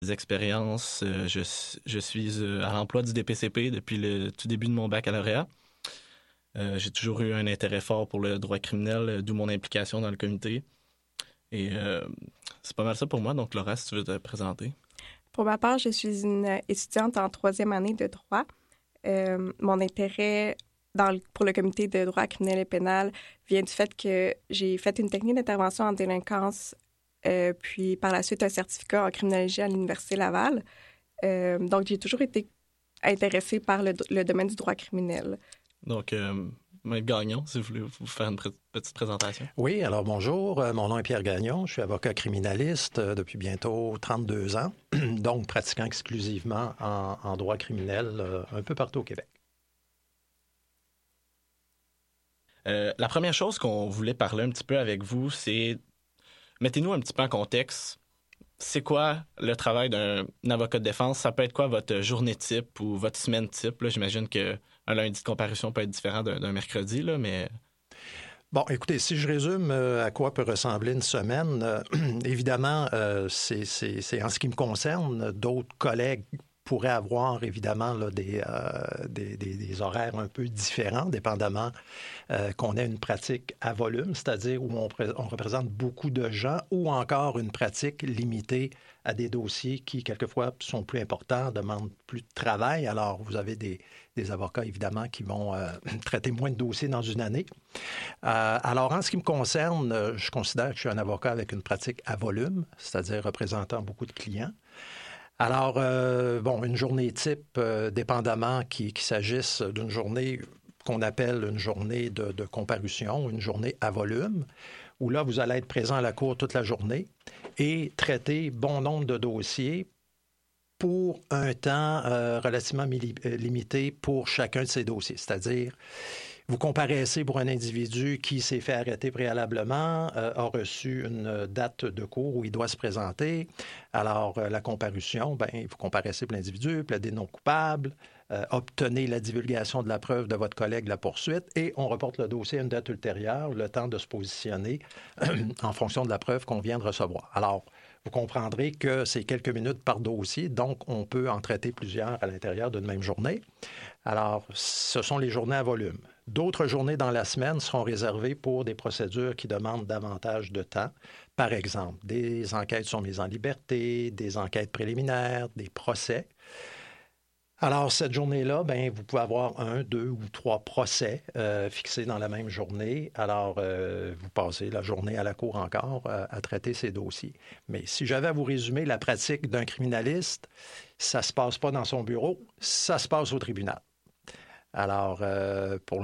Des expériences, je suis à l'emploi du DPCP depuis le tout début de mon baccalauréat. J'ai toujours eu un intérêt fort pour le droit criminel, d'où mon implication dans le comité. Et c'est pas mal ça pour moi. Donc, Laura, si tu veux te présenter. Pour ma part, je suis une étudiante en troisième année de droit. Mon intérêt pour le comité de droit criminel et pénal vient du fait que j'ai fait une technique d'intervention en délinquance, puis par la suite un certificat en criminologie à l'Université Laval. Donc, j'ai toujours été intéressée par le domaine du droit criminel. Donc, Maître Gagnon, si vous voulez vous faire une petite présentation. Oui, alors bonjour, mon nom est Pierre Gagnon, je suis avocat criminaliste depuis bientôt 32 ans, donc pratiquant exclusivement en droit criminel un peu partout au Québec. La première chose qu'on voulait parler un petit peu avec vous, c'est... Mettez-nous un petit peu en contexte. C'est quoi le travail d'un avocat de défense? Ça peut être quoi votre journée type ou votre semaine type? Là, j'imagine qu'un lundi de comparution peut être différent d'un mercredi, là, mais... Bon, écoutez, si je résume à quoi peut ressembler une semaine, évidemment, c'est en ce qui me concerne, d'autres collègues pourraient avoir évidemment là, des horaires un peu différents, dépendamment qu'on ait une pratique à volume, c'est-à-dire où on représente beaucoup de gens, ou encore une pratique limitée à des dossiers qui, quelquefois, sont plus importants, demandent plus de travail. Alors, vous avez des avocats, évidemment, qui vont traiter moins de dossiers dans une année. Alors, en ce qui me concerne, je considère que je suis un avocat avec une pratique à volume, c'est-à-dire représentant beaucoup de clients. Alors, une journée type, dépendamment qu'il s'agisse d'une journée qu'on appelle une journée de comparution, une journée à volume, où là, vous allez être présent à la cour toute la journée et traiter bon nombre de dossiers pour un temps relativement limité pour chacun de ces dossiers. C'est-à-dire, vous comparaissez pour un individu qui s'est fait arrêter préalablement, a reçu une date de cour où il doit se présenter. Alors, la comparution, vous comparaissez pour l'individu, plaidez non coupable, obtenez la divulgation de la preuve de votre collègue de la poursuite et on reporte le dossier à une date ultérieure, le temps de se positionner en fonction de la preuve qu'on vient de recevoir. Alors, vous comprendrez que c'est quelques minutes par dossier, donc on peut en traiter plusieurs à l'intérieur d'une même journée. Alors, ce sont les journées à volume. D'autres journées dans la semaine seront réservées pour des procédures qui demandent davantage de temps. Par exemple, des enquêtes sur mise en liberté, des enquêtes préliminaires, des procès. Alors, cette journée-là, vous pouvez avoir 1, 2 ou 3 procès fixés dans la même journée. Alors, vous passez la journée à la cour encore à traiter ces dossiers. Mais si j'avais à vous résumer la pratique d'un criminaliste, ça ne se passe pas dans son bureau, ça se passe au tribunal. Alors, pour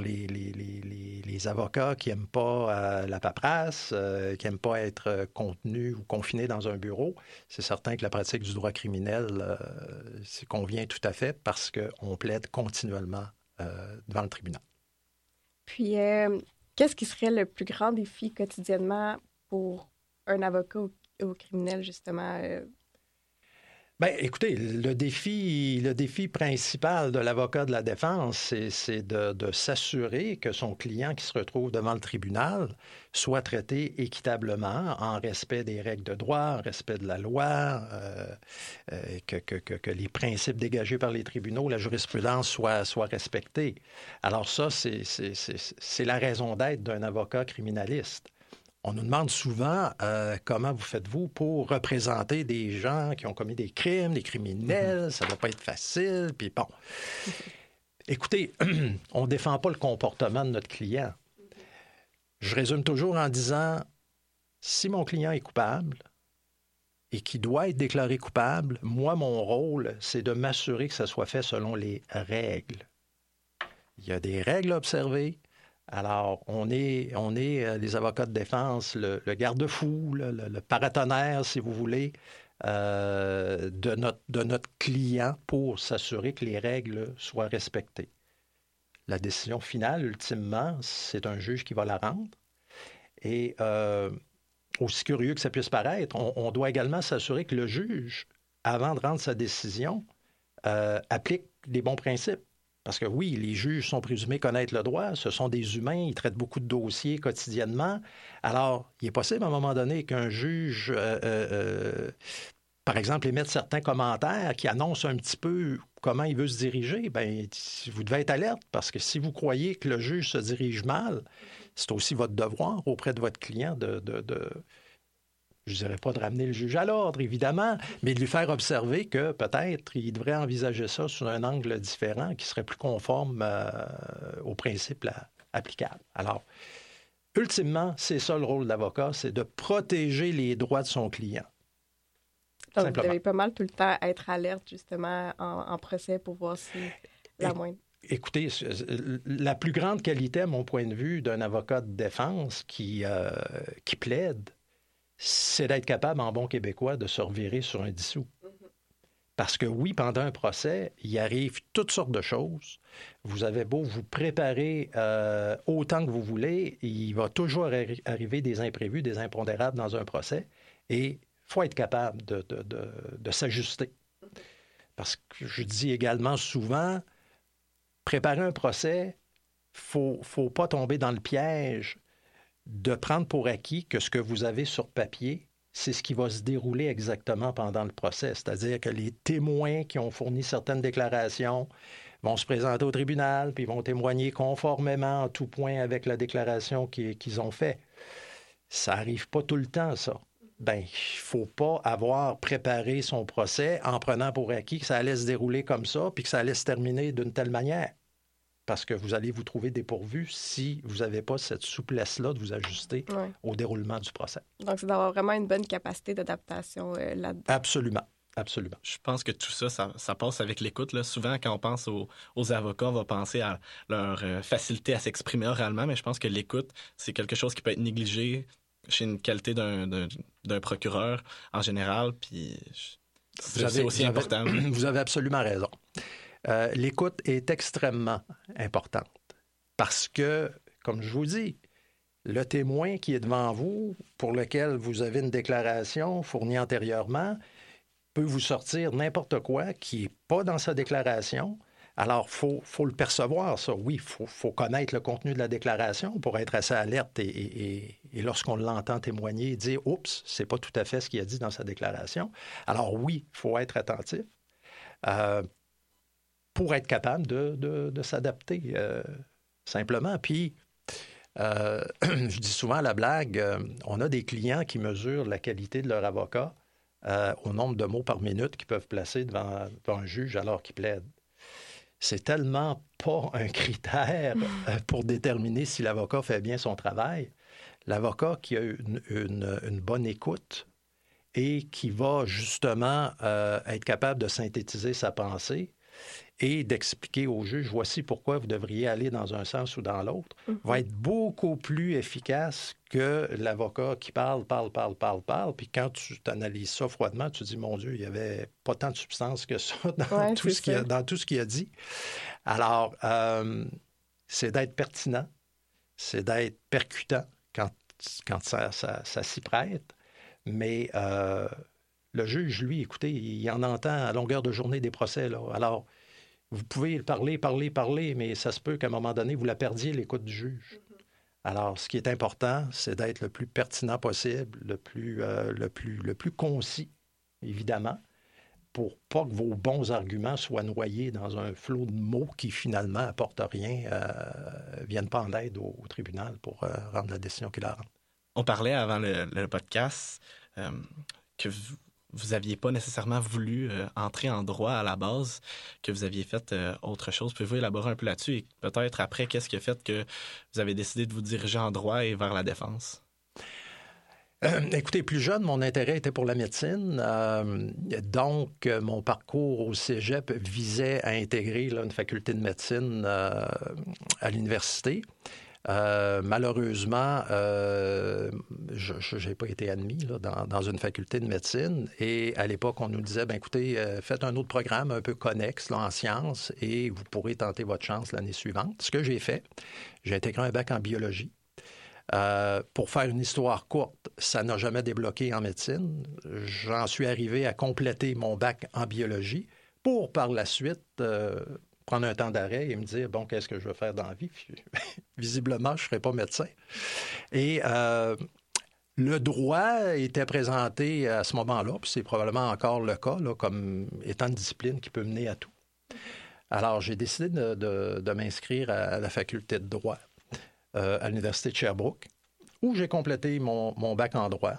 les avocats qui n'aiment pas la paperasse, qui n'aiment pas être contenus ou confinés dans un bureau, c'est certain que la pratique du droit criminel convient tout à fait parce qu'on plaide continuellement devant le tribunal. Puis, qu'est-ce qui serait le plus grand défi quotidiennement pour un avocat au criminel, justement? Écoutez, le défi principal de l'avocat de la défense, c'est de s'assurer que son client qui se retrouve devant le tribunal soit traité équitablement, en respect des règles de droit, en respect de la loi, que les principes dégagés par les tribunaux, la jurisprudence soient respectés. Alors ça, c'est la raison d'être d'un avocat criminaliste. On nous demande souvent comment vous faites-vous pour représenter des gens qui ont commis des crimes, des criminels, ça ne va pas être facile, puis bon. Écoutez, on ne défend pas le comportement de notre client. Je résume toujours en disant, si mon client est coupable et qu'il doit être déclaré coupable, moi, mon rôle, c'est de m'assurer que ça soit fait selon les règles. Il y a des règles à observer. Alors, on est les avocats de défense, le garde-fou, le paratonnerre, si vous voulez, de notre client pour s'assurer que les règles soient respectées. La décision finale, ultimement, c'est un juge qui va la rendre. Et aussi curieux que ça puisse paraître, on doit également s'assurer que le juge, avant de rendre sa décision, applique les bons principes. Parce que oui, les juges sont présumés connaître le droit, ce sont des humains, ils traitent beaucoup de dossiers quotidiennement. Alors, il est possible à un moment donné qu'un juge par exemple, émettre certains commentaires qui annoncent un petit peu comment il veut se diriger, bien, vous devez être alerte parce que si vous croyez que le juge se dirige mal, c'est aussi votre devoir auprès de votre client je ne dirais pas de ramener le juge à l'ordre, évidemment, mais de lui faire observer que peut-être il devrait envisager ça sous un angle différent qui serait plus conforme aux principes applicables. Alors, ultimement, c'est ça le rôle de l'avocat, c'est de protéger les droits de son client. Donc, Simplement. vous devez pas mal tout le temps être alerte, justement, en procès pour voir si la moindre... Écoutez, la plus grande qualité, à mon point de vue, d'un avocat de défense qui plaide, c'est d'être capable, en bon québécois, de se revirer sur un dissous. Parce que oui, pendant un procès, il arrive toutes sortes de choses. Vous avez beau vous préparer autant que vous voulez, il va toujours arriver des imprévus, des impondérables dans un procès. Et il faut être capable de s'ajuster. Parce que je dis également souvent, préparer un procès, faut pas tomber dans le piège de prendre pour acquis que ce que vous avez sur papier, c'est ce qui va se dérouler exactement pendant le procès. C'est-à-dire que les témoins qui ont fourni certaines déclarations vont se présenter au tribunal, puis vont témoigner conformément en tout point avec la déclaration qu'ils ont faite. Ça n'arrive pas tout le temps, ça. Bien, il ne faut pas avoir préparé son procès en prenant pour acquis que ça allait se dérouler comme ça, puis que ça allait se terminer d'une telle manière. Parce que vous allez vous trouver dépourvu si vous n'avez pas cette souplesse-là de vous ajuster au déroulement du procès. Donc, c'est d'avoir vraiment une bonne capacité d'adaptation là-dedans. Absolument. Absolument. Je pense que tout ça, ça passe avec l'écoute. Là. Souvent, quand on pense aux avocats, on va penser à leur facilité à s'exprimer oralement, mais je pense que l'écoute, c'est quelque chose qui peut être négligé chez une qualité d'un procureur en général, puis c'est aussi important. Vous avez absolument raison. L'écoute est extrêmement importante parce que, comme je vous dis, le témoin qui est devant vous, pour lequel vous avez une déclaration fournie antérieurement, peut vous sortir n'importe quoi qui n'est pas dans sa déclaration. Alors, il faut le percevoir, ça. Oui, il faut connaître le contenu de la déclaration pour être assez alerte et lorsqu'on l'entend témoigner, dire « Oups, c'est pas tout à fait ce qu'il a dit dans sa déclaration ». Alors oui, il faut être attentif. Pour être capable de s'adapter, simplement. Puis, je dis souvent à la blague, on a des clients qui mesurent la qualité de leur avocat au nombre de mots par minute qu'ils peuvent placer devant un juge alors qu'ils plaident. C'est tellement pas un critère pour déterminer si l'avocat fait bien son travail. L'avocat qui a une bonne écoute et qui va justement être capable de synthétiser sa pensée et d'expliquer au juge, voici pourquoi vous devriez aller dans un sens ou dans l'autre, va être beaucoup plus efficace que l'avocat qui parle, puis quand tu t'analyses ça froidement, tu te dis, mon Dieu, il n'y avait pas tant de substance que ça dans tout ce qu'il a dit. Alors, c'est d'être pertinent, c'est d'être percutant quand ça s'y prête, mais le juge, lui, écoutez, il en entend à longueur de journée des procès, là. Alors, vous pouvez parler, mais ça se peut qu'à un moment donné, vous la perdiez, l'écoute du juge. Alors, ce qui est important, c'est d'être le plus pertinent possible, le plus concis, évidemment, pour pas que vos bons arguments soient noyés dans un flot de mots qui, finalement, n'apportent rien, viennent pas en aide au tribunal pour rendre la décision qu'il a rendue. On parlait avant le podcast que vous n'aviez pas nécessairement voulu entrer en droit à la base, que vous aviez fait autre chose. Pouvez-vous élaborer un peu là-dessus et peut-être après, qu'est-ce qui a fait que vous avez décidé de vous diriger en droit et vers la défense? Écoutez, plus jeune, mon intérêt était pour la médecine. Donc, mon parcours au cégep visait à intégrer une faculté de médecine à l'université. Malheureusement, je n'ai pas été admis dans une faculté de médecine et à l'époque, on nous disait, écoutez, faites un autre programme un peu connexe en sciences et vous pourrez tenter votre chance l'année suivante. Ce que j'ai fait, j'ai intégré un bac en biologie. Pour faire une histoire courte, ça n'a jamais débloqué en médecine. J'en suis arrivé à compléter mon bac en biologie pour par la suite prendre un temps d'arrêt et me dire, qu'est-ce que je veux faire dans la vie? Visiblement, je ne serai pas médecin. Et Le droit était présenté à ce moment-là, puis c'est probablement encore le cas, là, comme étant une discipline qui peut mener à tout. Alors, j'ai décidé de m'inscrire à la faculté de droit à l'Université de Sherbrooke, où j'ai complété mon bac en droit.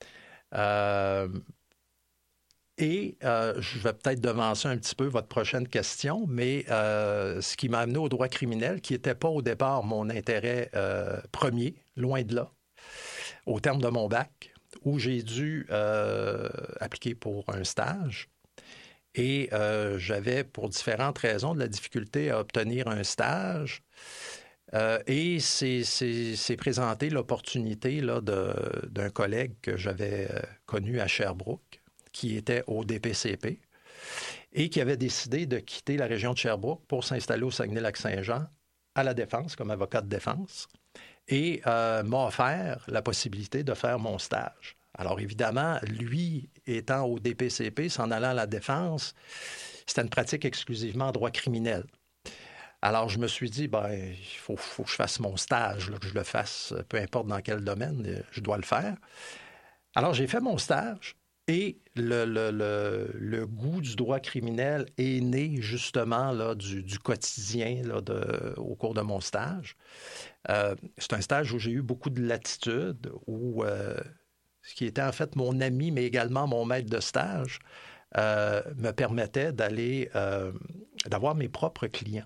Je vais peut-être devancer un petit peu votre prochaine question, mais ce qui m'a amené au droit criminel, qui n'était pas au départ mon intérêt premier, loin de là, au terme de mon bac, où j'ai dû appliquer pour un stage. Et j'avais, pour différentes raisons, de la difficulté à obtenir un stage. Et c'est présenté l'opportunité là, d'un collègue que j'avais connu à Sherbrooke, qui était au DPCP, et qui avait décidé de quitter la région de Sherbrooke pour s'installer au Saguenay-Lac-Saint-Jean, à la Défense, comme avocat de défense, et m'a offert la possibilité de faire mon stage. Alors évidemment, lui étant au DPCP, s'en allant à la Défense, c'était une pratique exclusivement en droit criminel. Alors je me suis dit, il faut que je fasse mon stage, là, que je le fasse, peu importe dans quel domaine, je dois le faire. Alors j'ai fait mon stage et le goût du droit criminel est né justement là, du quotidien là, au cours de mon stage. C'est un stage où j'ai eu beaucoup de latitude, où ce qui était en fait mon ami, mais également mon maître de stage, me permettait d'avoir mes propres clients.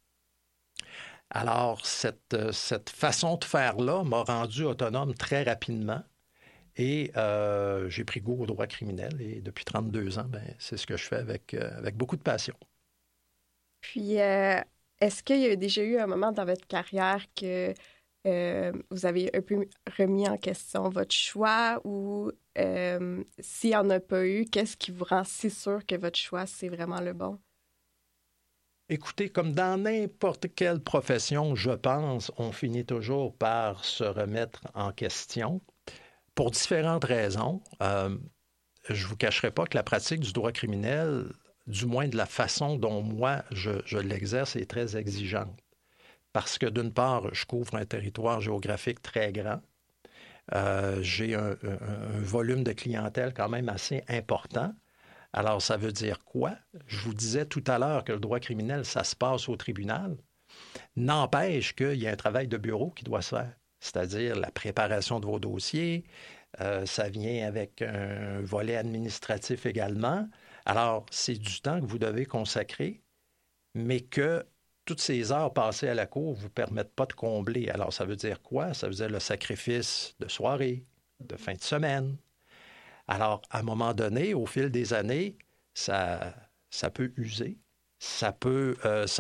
Alors, cette façon de faire-là m'a rendu autonome très rapidement et j'ai pris goût au droit criminel et depuis 32 ans, c'est ce que je fais avec beaucoup de passion. Puis, est-ce qu'il y a déjà eu un moment dans votre carrière que vous avez un peu remis en question votre choix ou s'il n'y en a pas eu, qu'est-ce qui vous rend si sûr que votre choix, c'est vraiment le bon? Écoutez, comme dans n'importe quelle profession, je pense, on finit toujours par se remettre en question pour différentes raisons. Je ne vous cacherai pas que la pratique du droit criminel, du moins de la façon dont moi je l'exerce, est très exigeante. Parce que d'une part, je couvre un territoire géographique très grand. J'ai un volume de clientèle quand même assez important. Alors, ça veut dire quoi? Je vous disais tout à l'heure que le droit criminel, ça se passe au tribunal. N'empêche qu'il y a un travail de bureau qui doit se faire, c'est-à-dire la préparation de vos dossiers. Ça vient avec un volet administratif également. Alors, c'est du temps que vous devez consacrer, mais que toutes ces heures passées à la cour ne vous permettent pas de combler. Alors, ça veut dire quoi? Ça veut dire le sacrifice de soirée, de fin de semaine. Alors, à un moment donné, au fil des années, ça peut user. Ça peut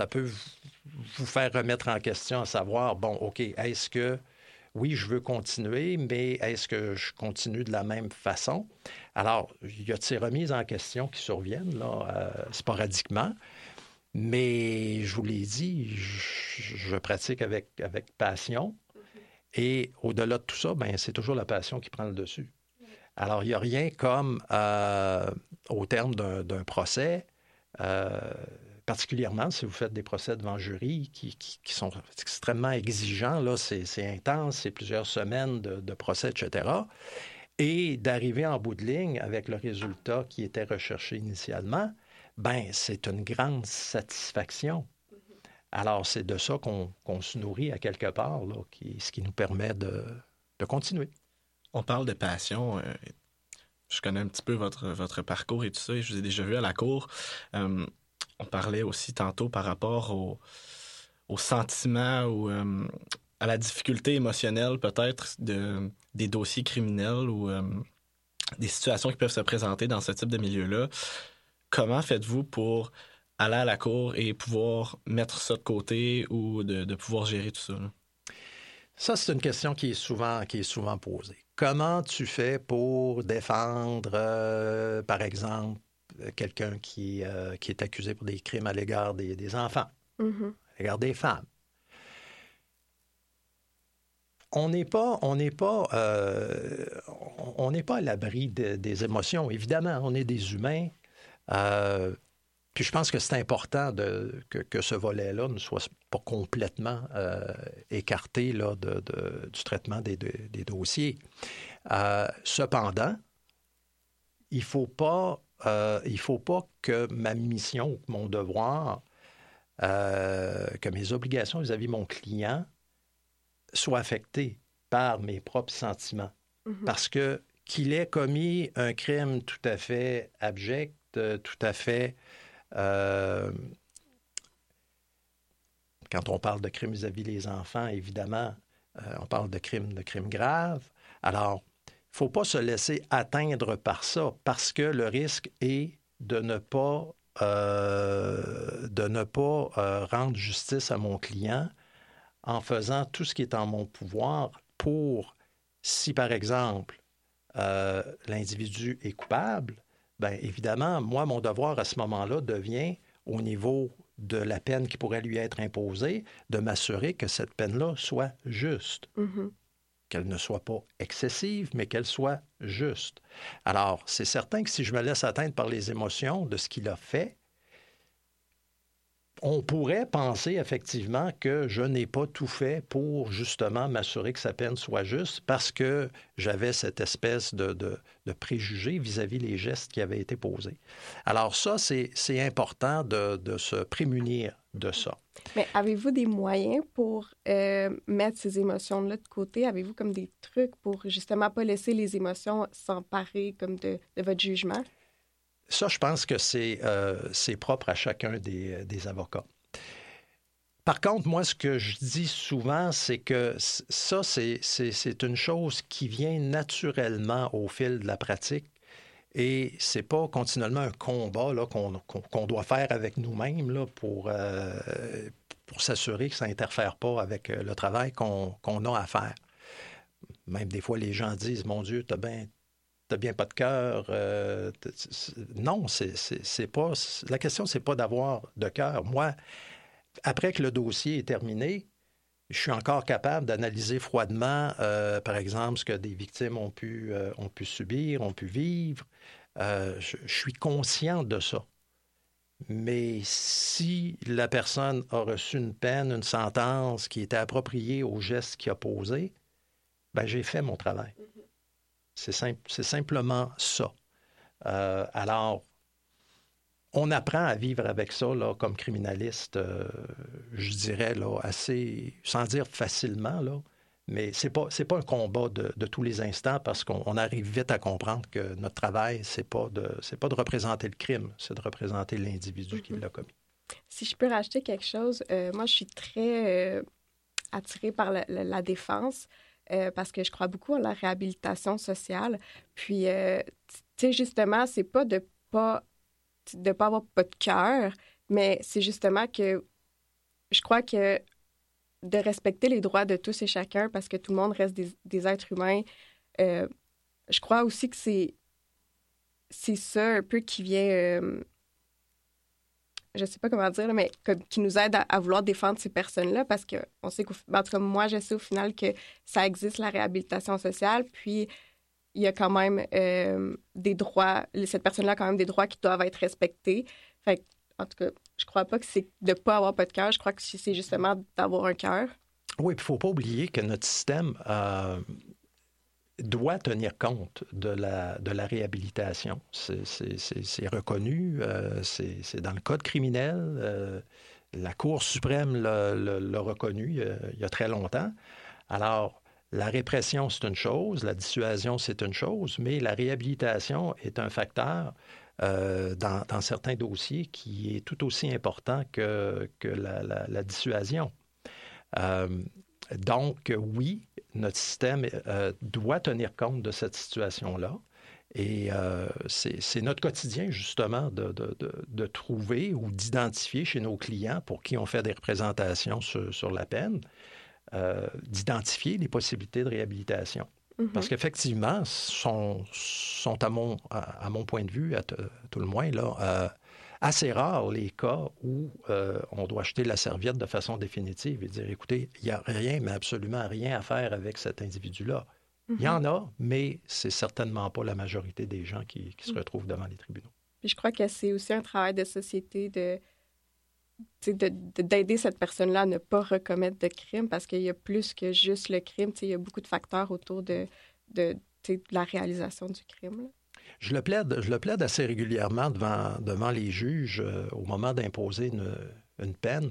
vous faire remettre en question, à savoir, bon, OK, est-ce que, oui, je veux continuer, mais est-ce que je continue de la même façon? Alors, il y a de ces remises en question qui surviennent, là, sporadiquement. Mais je vous l'ai dit, je pratique avec passion. Et au-delà de tout ça, c'est toujours la passion qui prend le dessus. Alors, il n'y a rien comme, au terme d'un procès, particulièrement si vous faites des procès devant jury qui sont extrêmement exigeants, là, c'est intense, c'est plusieurs semaines de procès, etc. Et d'arriver en bout de ligne avec le résultat qui était recherché initialement, c'est une grande satisfaction. Alors, c'est de ça qu'on se nourrit à quelque part, là, ce qui nous permet de continuer. On parle de passion. Je connais un petit peu votre parcours et tout ça, et je vous ai déjà vu à la cour. On parlait aussi tantôt par rapport au sentiment ou à la difficulté émotionnelle peut-être des dossiers criminels ou des situations qui peuvent se présenter dans ce type de milieu-là. Comment faites-vous pour aller à la cour et pouvoir mettre ça de côté ou de pouvoir gérer tout ça, là? Ça, c'est une question qui est souvent posée. Comment tu fais pour défendre, par exemple, quelqu'un qui est accusé pour des crimes à l'égard des enfants, à l'égard des femmes? On n'est pas à l'abri des émotions. Évidemment, on est des humains. Puis je pense que c'est important que ce volet-là ne soit pas complètement écarté là, du traitement des dossiers. Cependant, il ne faut pas que ma mission, mon devoir, que mes obligations vis-à-vis de mon client soient affectées par mes propres sentiments. Mm-hmm. Parce que qu'il ait commis un crime tout à fait abject, tout à fait... quand on parle de crimes vis-à-vis des enfants, évidemment, on parle de crimes graves. Alors, il ne faut pas se laisser atteindre par ça, parce que le risque est de ne pas rendre justice à mon client en faisant tout ce qui est en mon pouvoir pour, si par exemple, l'individu est coupable, bien évidemment, moi, mon devoir à ce moment-là devient, au niveau de la peine qui pourrait lui être imposée, de m'assurer que cette peine-là soit juste. Mm-hmm. Qu'elle ne soit pas excessive, mais qu'elle soit juste. Alors, c'est certain que si je me laisse atteindre par les émotions de ce qu'il a fait, on pourrait penser effectivement que je n'ai pas tout fait pour justement m'assurer que sa peine soit juste parce que j'avais cette espèce de préjugé vis-à-vis les gestes qui avaient été posés. Alors ça, c'est important de se prémunir de ça. Mais avez-vous des moyens pour mettre ces émotions-là de côté? Avez-vous comme des trucs pour justement pas laisser les émotions s'emparer comme de votre jugement? Ça, je pense que c'est propre à chacun des avocats. Par contre, moi, ce que je dis souvent, c'est que ça, c'est une chose qui vient naturellement au fil de la pratique et c'est pas continuellement un combat là, qu'on doit faire avec nous-mêmes là, pour s'assurer que ça n'interfère pas avec le travail qu'on a à faire. Même des fois, les gens disent « Mon Dieu, t'as bien pas de cœur. » Non, c'est pas... La question, c'est pas d'avoir de cœur. Moi, après que le dossier est terminé, je suis encore capable d'analyser froidement, par exemple, ce que des victimes ont pu subir, ont pu vivre. Je suis conscient de ça. Mais si la personne a reçu une peine, une sentence qui était appropriée au geste qu'il a posé, bien, j'ai fait mon travail. C'est simplement ça. Alors, on apprend à vivre avec ça là, comme criminaliste, je dirais, là, assez, sans dire facilement, là, mais c'est pas un combat de tous les instants parce qu'on arrive vite à comprendre que notre travail, c'est pas de représenter le crime, c'est de représenter l'individu qui l'a commis. Si je peux rajouter quelque chose, moi, je suis très attirée par la défense. Parce que je crois beaucoup à la réhabilitation sociale. Puis, tu sais, justement, c'est pas de pas avoir pas de cœur, mais c'est justement que je crois que de respecter les droits de tous et chacun parce que tout le monde reste des êtres humains, je crois aussi que c'est ça un peu qui vient... je sais pas comment dire, mais qui nous aide à vouloir défendre ces personnes-là parce qu'on sait en tout cas, moi, je sais au final que ça existe, la réhabilitation sociale, puis il y a quand même des droits, cette personne-là a quand même des droits qui doivent être respectés. Fait en tout cas, je crois pas que c'est de pas avoir pas de cœur, je crois que c'est justement d'avoir un cœur. Oui, puis il faut pas oublier que notre système doit tenir compte de la réhabilitation. C'est reconnu, c'est dans le code criminel. La Cour suprême l'a reconnu il y a très longtemps. Alors, la répression, c'est une chose, la dissuasion, c'est une chose, mais la réhabilitation est un facteur dans certains dossiers qui est tout aussi important que la dissuasion. Donc, oui, notre système doit tenir compte de cette situation-là. Et c'est notre quotidien, justement, de trouver ou d'identifier chez nos clients pour qui on fait des représentations sur la peine, d'identifier les possibilités de réhabilitation. Mm-hmm. Parce qu'effectivement, sont à mon point de vue, à tout le moins, là, assez rares les cas où on doit jeter la serviette de façon définitive et dire, écoutez, il n'y a rien, mais absolument rien à faire avec cet individu-là. Mm-hmm. Il y en a, mais c'est certainement pas la majorité des gens qui se retrouvent devant les tribunaux. Puis je crois que c'est aussi un travail de société d'aider cette personne-là à ne pas recommettre de crime parce qu'il y a plus que juste le crime. Il y a beaucoup de facteurs autour de la réalisation du crime. Là. Je le plaide assez régulièrement devant les juges au moment d'imposer une peine.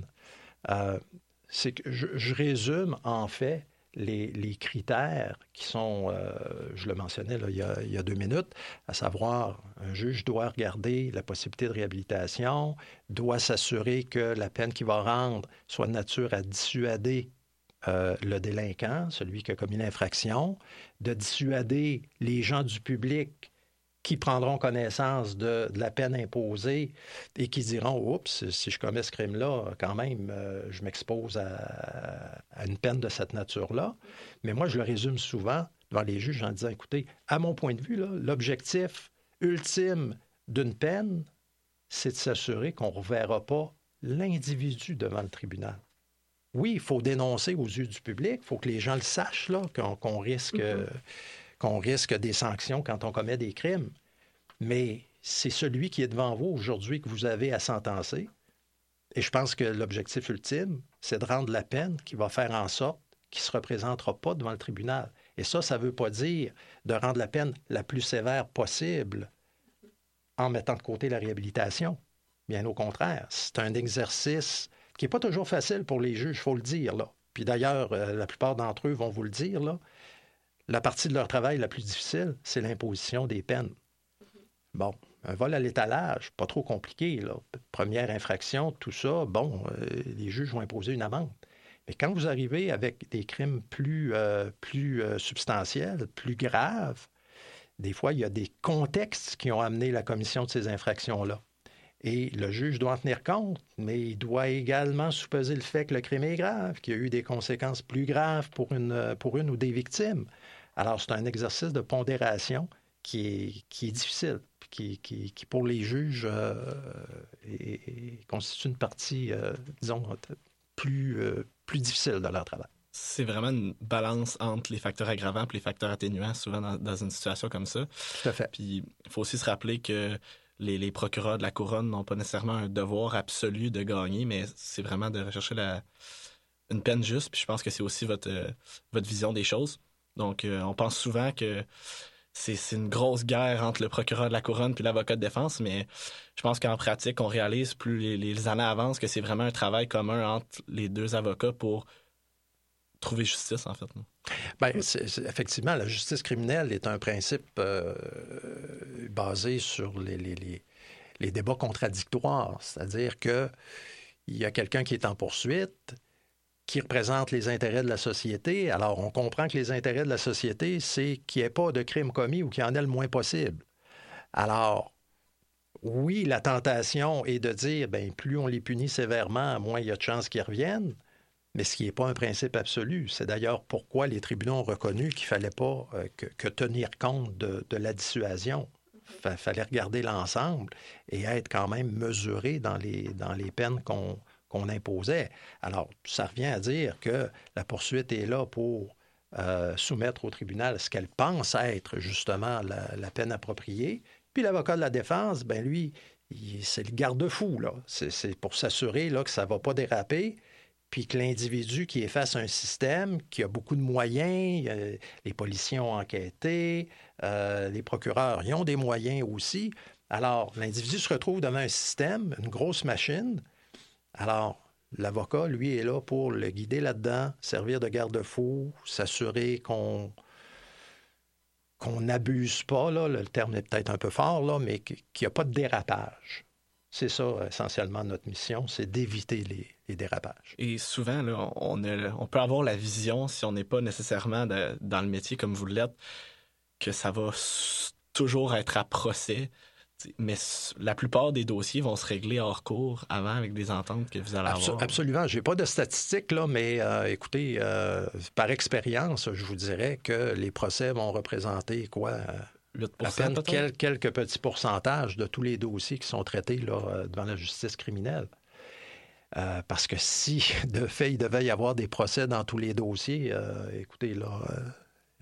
C'est que je résume en fait les critères qui sont, je le mentionnais là, il y a 2 minutes, à savoir, un juge doit regarder la possibilité de réhabilitation, doit s'assurer que la peine qu'il va rendre soit de nature à dissuader le délinquant, celui qui a commis l'infraction, de dissuader les gens du public qui prendront connaissance de la peine imposée et qui diront « Oups, si je commets ce crime-là, quand même, je m'expose à une peine de cette nature-là. » Mais moi, je le résume souvent devant les juges en disant « Écoutez, à mon point de vue, là, l'objectif ultime d'une peine, c'est de s'assurer qu'on ne reverra pas l'individu devant le tribunal. » Oui, il faut dénoncer aux yeux du public, il faut que les gens le sachent, là, qu'on risque... qu'on risque des sanctions quand on commet des crimes. Mais c'est celui qui est devant vous aujourd'hui que vous avez à sentencer. Et je pense que l'objectif ultime, c'est de rendre la peine qui va faire en sorte qu'il ne se représentera pas devant le tribunal. Et ça ne veut pas dire de rendre la peine la plus sévère possible en mettant de côté la réhabilitation. Bien au contraire, c'est un exercice qui n'est pas toujours facile pour les juges, il faut le dire, là. Puis d'ailleurs, la plupart d'entre eux vont vous le dire, là. La partie de leur travail la plus difficile, c'est l'imposition des peines. Bon, un vol à l'étalage, pas trop compliqué, là. Première infraction, tout ça, bon, les juges vont imposer une amende. Mais quand vous arrivez avec des crimes plus substantiels, plus graves, des fois, il y a des contextes qui ont amené la commission de ces infractions-là. Et le juge doit en tenir compte, mais il doit également soupeser le fait que le crime est grave, qu'il y a eu des conséquences plus graves pour une ou des victimes. Alors, c'est un exercice de pondération qui est difficile, qui pour les juges, constitue une partie, disons, plus difficile de leur travail. C'est vraiment une balance entre les facteurs aggravants et les facteurs atténuants, souvent dans une situation comme ça. Tout à fait. Puis, il faut aussi se rappeler que les procureurs de la couronne n'ont pas nécessairement un devoir absolu de gagner, mais c'est vraiment de rechercher une peine juste. Puis je pense que c'est aussi votre vision des choses. Donc, on pense souvent que c'est une grosse guerre entre le procureur de la couronne puis l'avocat de défense, mais je pense qu'en pratique, on réalise plus les années avancent que c'est vraiment un travail commun entre les deux avocats pour trouver justice, en fait. Bien, effectivement, la justice criminelle est un principe basé sur les débats contradictoires. C'est-à-dire qu'il y a quelqu'un qui est en poursuite, qui représente les intérêts de la société. Alors, on comprend que les intérêts de la société, c'est qu'il n'y ait pas de crime commis ou qu'il y en ait le moins possible. Alors, oui, la tentation est de dire, bien, plus on les punit sévèrement, moins il y a de chances qu'ils reviennent. Mais ce qui n'est pas un principe absolu. C'est d'ailleurs pourquoi les tribunaux ont reconnu qu'il ne fallait pas que tenir compte de la dissuasion. Il fallait regarder l'ensemble et être quand même mesuré dans les peines qu'on imposait. Alors, ça revient à dire que la poursuite est là pour soumettre au tribunal ce qu'elle pense être justement la peine appropriée. Puis l'avocat de la défense, ben lui, c'est le garde-fou, là. C'est pour s'assurer là, que ça ne va pas déraper. Puis que l'individu qui est face à un système qui a beaucoup de moyens, les policiers ont enquêté, les procureurs, ils ont des moyens aussi. Alors, l'individu se retrouve devant un système, une grosse machine. Alors, l'avocat, lui, est là pour le guider là-dedans, servir de garde-fou, s'assurer qu'on n'abuse pas, là, le terme est peut-être un peu fort, là, mais qu'il n'y a pas de dérapage. C'est ça, essentiellement, notre mission, c'est d'éviter les dérapages. Et souvent, là, on peut avoir la vision, si on n'est pas nécessairement dans le métier comme vous l'êtes, que ça va toujours être à procès. Mais la plupart des dossiers vont se régler hors cours avant avec des ententes que vous allez avoir. Absolument. Je n'ai pas de statistiques, là, mais écoutez, par expérience, je vous dirais que les procès vont représenter quoi? 8%, à peine quelques petits pourcentages de tous les dossiers qui sont traités là, devant la justice criminelle. Parce que si, de fait, il devait y avoir des procès dans tous les dossiers, écoutez, là,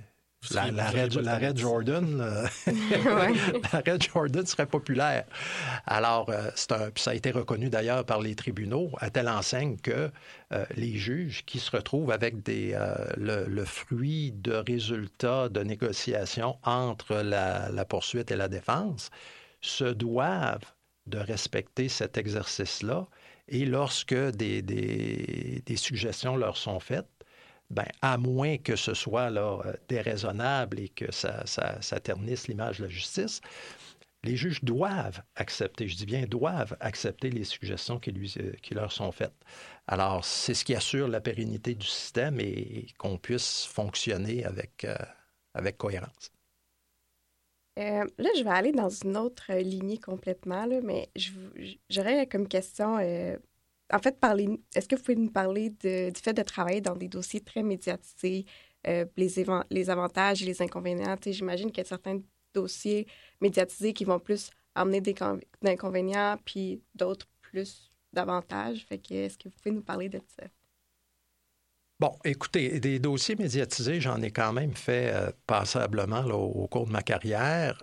La Red Jordan, la Red Jordan serait populaire. Alors, puis ça a été reconnu d'ailleurs par les tribunaux, à telle enseigne que les juges qui se retrouvent avec le fruit de résultats de négociations entre la poursuite et la défense se doivent de respecter cet exercice-là. Et lorsque des suggestions leur sont faites, ben, à moins que ce soit là, déraisonnable et que ça ternisse l'image de la justice, les juges doivent accepter, je dis bien doivent accepter les suggestions qui leur sont faites. Alors, c'est ce qui assure la pérennité du système et qu'on puisse fonctionner avec cohérence. Là, je vais aller dans une autre lignée complètement, là, mais j'aurais comme question, en fait, est-ce que vous pouvez nous parler du fait de travailler dans des dossiers très médiatisés, les avantages et les inconvénients? J'imagine qu'il y a certains dossiers médiatisés qui vont plus amener d'inconvénients, puis d'autres plus d'avantages. Fait que, est-ce que vous pouvez nous parler de ça? Bon, écoutez, des dossiers médiatisés, j'en ai quand même fait passablement là, au cours de ma carrière.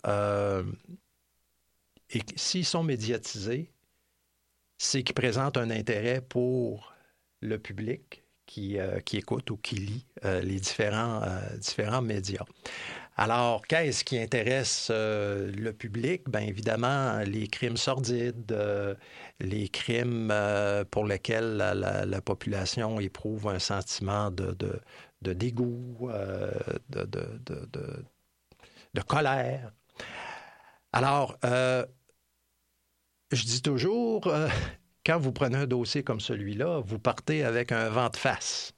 Et s'ils sont médiatisés, c'est qu'ils présentent un intérêt pour le public qui écoute ou qui lit les différents médias. Alors, qu'est-ce qui intéresse le public? Bien évidemment, les crimes sordides, les crimes pour lesquels la population éprouve un sentiment de dégoût, de colère. Alors, je dis toujours, quand vous prenez un dossier comme celui-là, vous partez avec un vent de face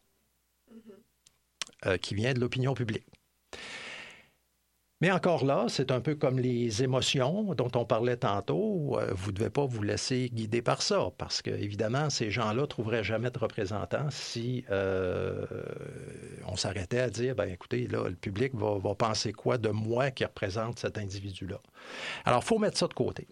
qui vient de l'opinion publique. Mais encore là, c'est un peu comme les émotions dont on parlait tantôt. Vous ne devez pas vous laisser guider par ça, parce que, évidemment, ces gens-là ne trouveraient jamais de représentants si on s'arrêtait à dire, bien, écoutez, là, le public va penser quoi de moi qui représente cet individu-là. Alors, il faut mettre ça de côté.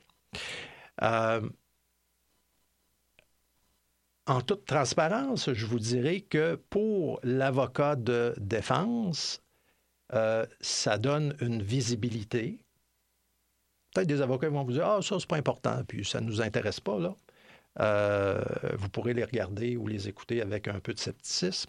En toute transparence, je vous dirais que pour l'avocat de défense, ça donne une visibilité. Peut-être des avocats vont vous dire « Ah, ça, c'est pas important, puis ça ne nous intéresse pas, là. » Vous pourrez les regarder ou les écouter avec un peu de scepticisme.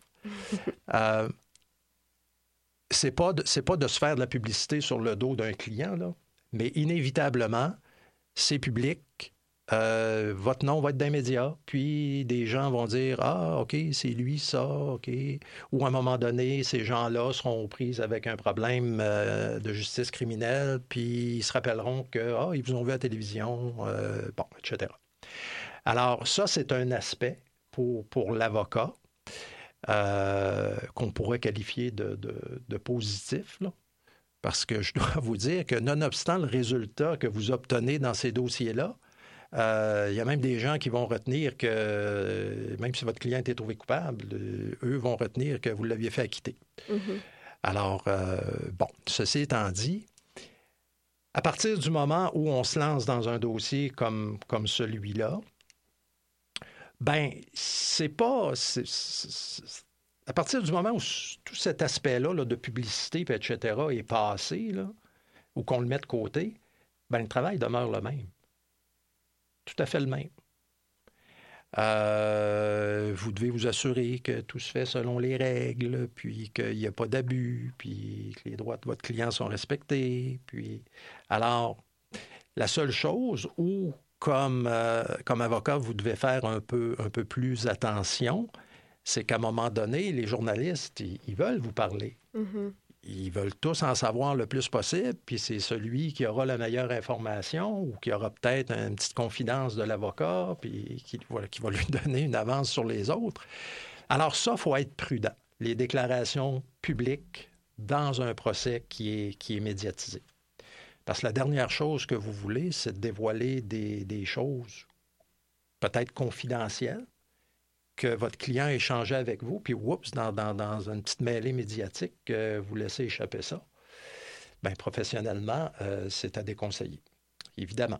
C'est pas de se faire de la publicité sur le dos d'un client, là, mais inévitablement, c'est public. Votre nom va être dans les médias, puis des gens vont dire « Ah, OK, c'est lui, ça, OK. » Ou à un moment donné, ces gens-là seront aux prises avec un problème de justice criminelle, puis ils se rappelleront que « Ah, ils vous ont vu à la télévision, bon, etc. » Alors, ça, c'est un aspect pour l'avocat qu'on pourrait qualifier de positif, là. Parce que je dois vous dire que nonobstant le résultat que vous obtenez dans ces dossiers-là, il y a même des gens qui vont retenir que, même si votre client était trouvé coupable, eux vont retenir que vous l'aviez fait acquitter. Mm-hmm. Alors, bon, ceci étant dit, à partir du moment où on se lance dans un dossier comme celui-là, ben c'est pas... à partir du moment où tout cet aspect-là là, de publicité, etc., est passé, là, ou qu'on le met de côté, ben le travail demeure le même. Tout à fait le même. Vous devez vous assurer que tout se fait selon les règles, puis qu'il n'y a pas d'abus, puis que les droits de votre client sont respectés. Puis, alors, la seule chose où, comme avocat, vous devez faire un peu plus attention, c'est qu'à un moment donné, les journalistes, ils veulent vous parler. Mm-hmm. Ils veulent tous en savoir le plus possible, puis c'est celui qui aura la meilleure information ou qui aura peut-être une petite confidence de l'avocat, puis qui va lui donner une avance sur les autres. Alors ça, il faut être prudent. Les déclarations publiques dans un procès qui est médiatisé. Parce que la dernière chose que vous voulez, c'est de dévoiler des choses peut-être confidentielles, que votre client a échangé avec vous, puis oups, dans une petite mêlée médiatique, vous laissez échapper ça. Bien, professionnellement, c'est à déconseiller, évidemment.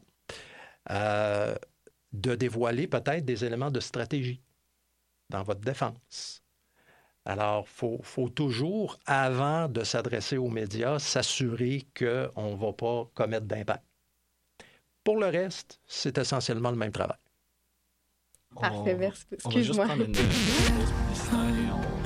De dévoiler peut-être des éléments de stratégie dans votre défense. Alors, faut toujours, avant de s'adresser aux médias, s'assurer qu'on ne va pas commettre d'impact. Pour le reste, c'est essentiellement le même travail. Parfait, merci. On va juste Excuse-moi. prendre une pause publicitaire et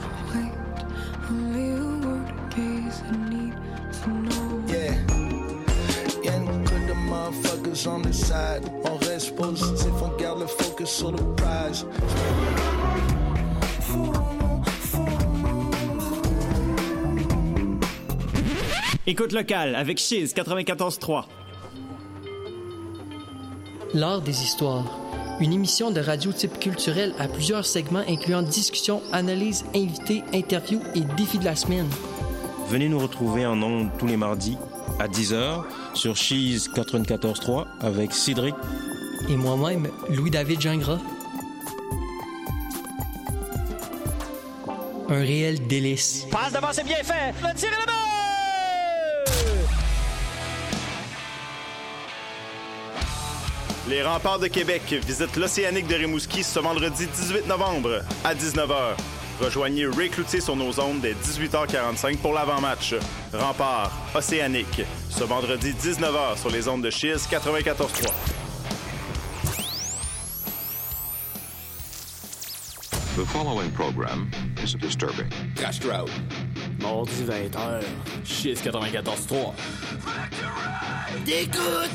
Y'en que de motherfuckers on the side. On reste positif, on garde le focus sur le prize. Écoute locale avec Chiz 94.3. L'art des histoires. Une émission de radio type culturel à plusieurs segments incluant discussions, analyses, invités, interviews et défis de la semaine. Venez nous retrouver en ondes tous les mardis à 10h sur Cheese 94.3 avec Cédric Et moi-même, Louis-David Gingras. Un réel délice. Passe devant, c'est bien fait. Le tir est là-bas. Les Remparts de Québec visitent l'Océanique de Rimouski ce vendredi 18 novembre à 19h. Rejoignez Ray Cloutier sur nos ondes dès 18h45 pour l'avant-match. Remparts, Océanique, ce vendredi 19h sur les ondes de Chiz 94.3. The following program is disturbing. Crash-Trout. Mardi 20h. Chiz 94.3. Écoute!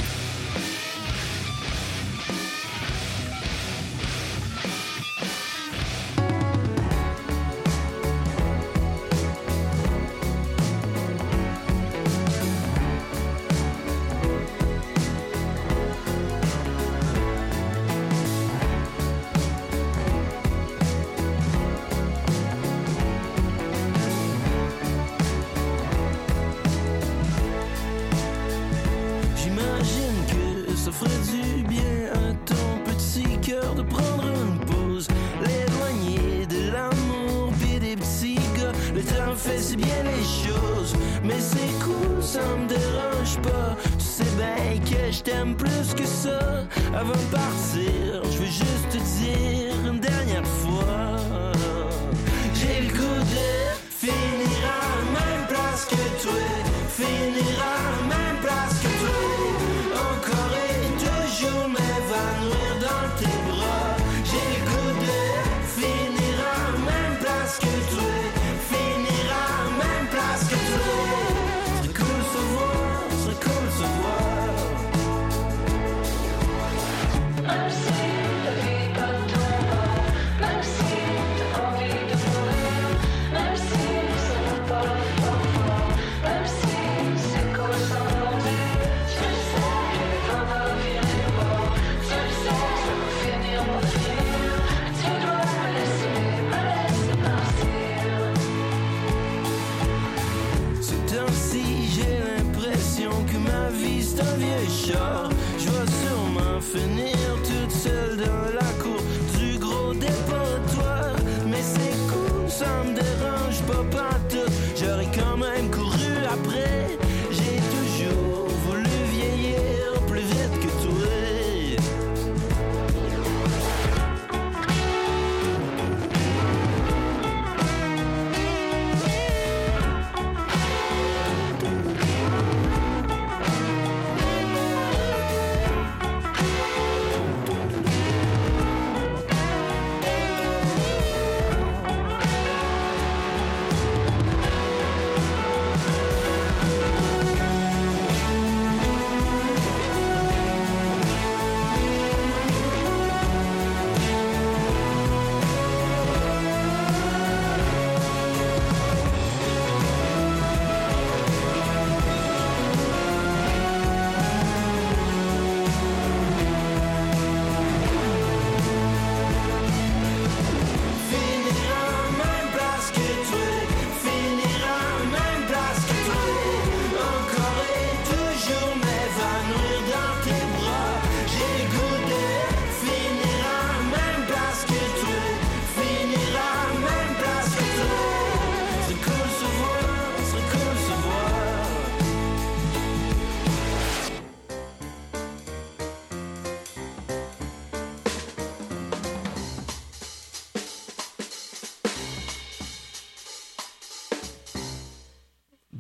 I'm saying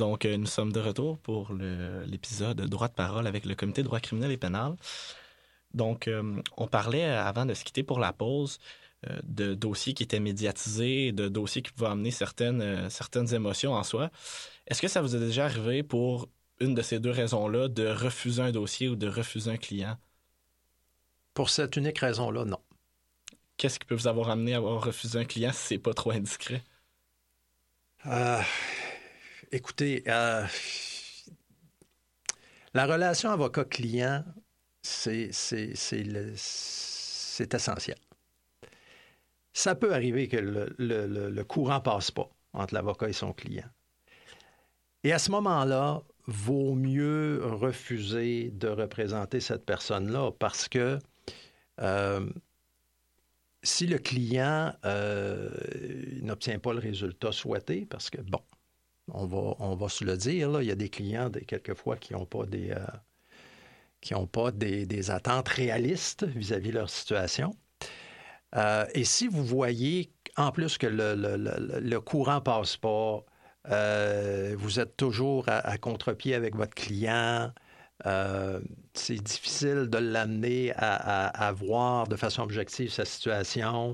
Donc, nous sommes de retour pour l'épisode Droit de parole avec le Comité de droit criminel et pénal. Donc, on parlait, avant de se quitter pour la pause, de dossiers qui étaient médiatisés, de dossiers qui pouvaient amener certaines émotions en soi. Est-ce que ça vous est déjà arrivé, pour une de ces deux raisons-là, de refuser un dossier ou de refuser un client? Pour cette unique raison-là, non. Qu'est-ce qui peut vous avoir amené à avoir refusé un client si c'est pas trop indiscret? Écoutez, la relation avocat-client, c'est essentiel. Ça peut arriver que le courant ne passe pas entre l'avocat et son client. Et à ce moment-là, vaut mieux refuser de représenter cette personne-là parce que si le client n'obtient pas le résultat souhaité, parce que, bon, on va se le dire, là, il y a des clients, quelquefois, qui n'ont pas des attentes réalistes vis-à-vis de leur situation. Et si vous voyez, en plus, que le courant ne passe pas, vous êtes toujours à contre-pied avec votre client, c'est difficile de l'amener à voir de façon objective sa situation,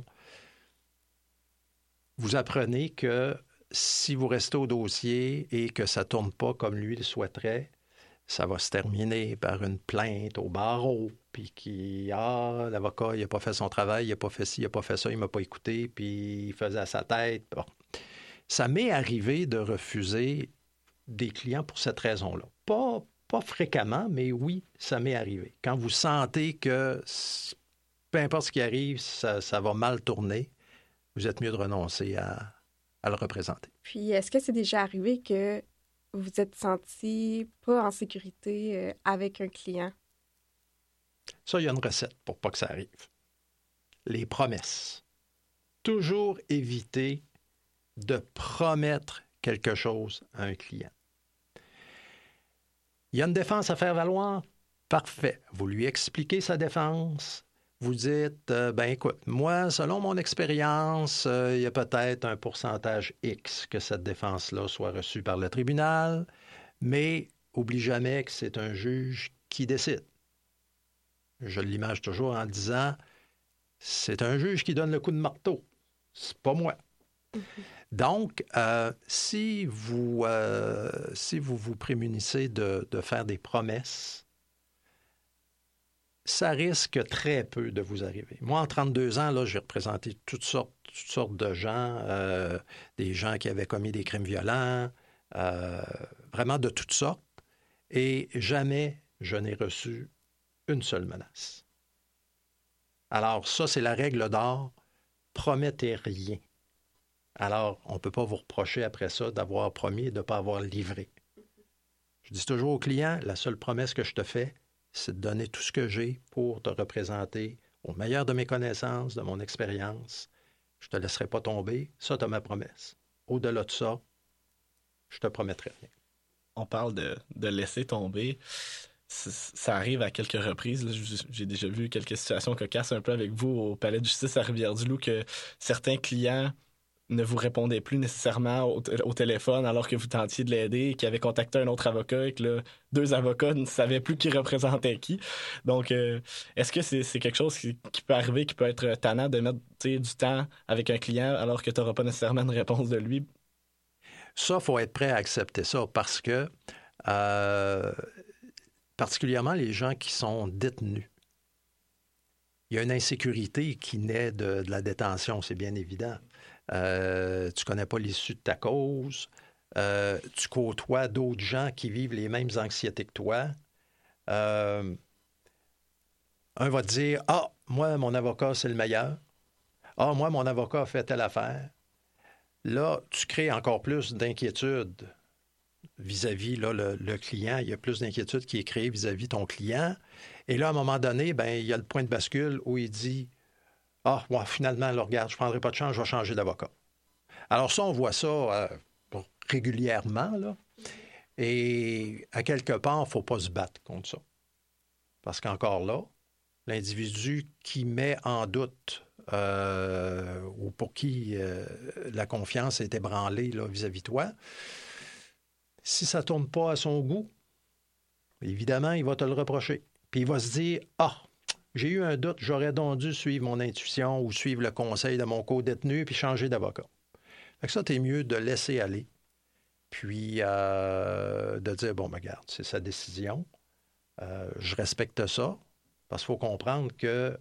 vous apprenez que si vous restez au dossier et que ça ne tourne pas comme lui le souhaiterait, ça va se terminer par une plainte au barreau, puis l'avocat, il n'a pas fait son travail, il n'a pas fait ci, il n'a pas fait ça, il ne m'a pas écouté, puis il faisait à sa tête. Bon. Ça m'est arrivé de refuser des clients pour cette raison-là. Pas fréquemment, mais oui, ça m'est arrivé. Quand vous sentez que peu importe ce qui arrive, ça va mal tourner, vous êtes mieux de renoncer à le représenter. Puis, est-ce que c'est déjà arrivé que vous vous êtes senti pas en sécurité avec un client? Ça, il y a une recette pour pas que ça arrive. Les promesses. Toujours éviter de promettre quelque chose à un client. Il y a une défense à faire valoir? Parfait. Vous lui expliquez sa défense. Vous dites, écoute, moi, selon mon expérience, il y a peut-être un pourcentage X que cette défense-là soit reçue par le tribunal, mais oublie jamais que c'est un juge qui décide. Je l'image toujours en disant, c'est un juge qui donne le coup de marteau. C'est pas moi. Mm-hmm. Donc, si vous vous prémunissez de faire des promesses, ça risque très peu de vous arriver. Moi, en 32 ans, là, j'ai représenté toutes sortes de gens, des gens qui avaient commis des crimes violents, vraiment de toutes sortes, et jamais je n'ai reçu une seule menace. Alors, ça, c'est la règle d'or. Promettez rien. Alors, on ne peut pas vous reprocher après ça d'avoir promis et de ne pas avoir livré. Je dis toujours au client, la seule promesse que je te fais, c'est de donner tout ce que j'ai pour te représenter au meilleur de mes connaissances, de mon expérience. Je ne te laisserai pas tomber. Ça, tu as ma promesse. Au-delà de ça, je te promettrai rien. On parle de laisser tomber. Ça arrive à quelques reprises. Là, j'ai déjà vu quelques situations cocasses un peu avec vous au Palais de justice à Rivière-du-Loup, que certains clients ne vous répondaient plus nécessairement au téléphone alors que vous tentiez de l'aider, qui avait contacté un autre avocat et que là, deux avocats ne savaient plus qui représentait qui. Donc, est-ce que c'est quelque chose qui peut arriver, qui peut être tannant de mettre du temps avec un client alors que tu n'auras pas nécessairement une réponse de lui? Ça, il faut être prêt à accepter ça parce que, particulièrement les gens qui sont détenus, il y a une insécurité qui naît de la détention, c'est bien évident. Tu ne connais pas l'issue de ta cause. Tu côtoies d'autres gens qui vivent les mêmes anxiétés que toi. Un va te dire « Ah, moi, mon avocat, c'est le meilleur. Ah, moi, mon avocat a fait telle affaire. » Là, tu crées encore plus d'inquiétude vis-à-vis le client. Il y a plus d'inquiétude qui est créée vis-à-vis ton client. Et là, à un moment donné, il y a le point de bascule où il dit « Ah, moi, finalement, là, regarde, je ne prendrai pas de chance, je vais changer d'avocat. » Alors ça, on voit ça régulièrement, là. Et à quelque part, il ne faut pas se battre contre ça. Parce qu'encore là, l'individu qui met en doute ou pour qui la confiance est ébranlée là, vis-à-vis de toi, Si ça ne tourne pas à son goût, évidemment, il va te le reprocher. Puis il va se dire, j'ai eu un doute, j'aurais donc dû suivre mon intuition ou suivre le conseil de mon co-détenu puis changer d'avocat. Fait que ça, t'es mieux de laisser aller. Puis de dire, regarde, c'est sa décision. Je respecte ça. Parce qu'il faut comprendre que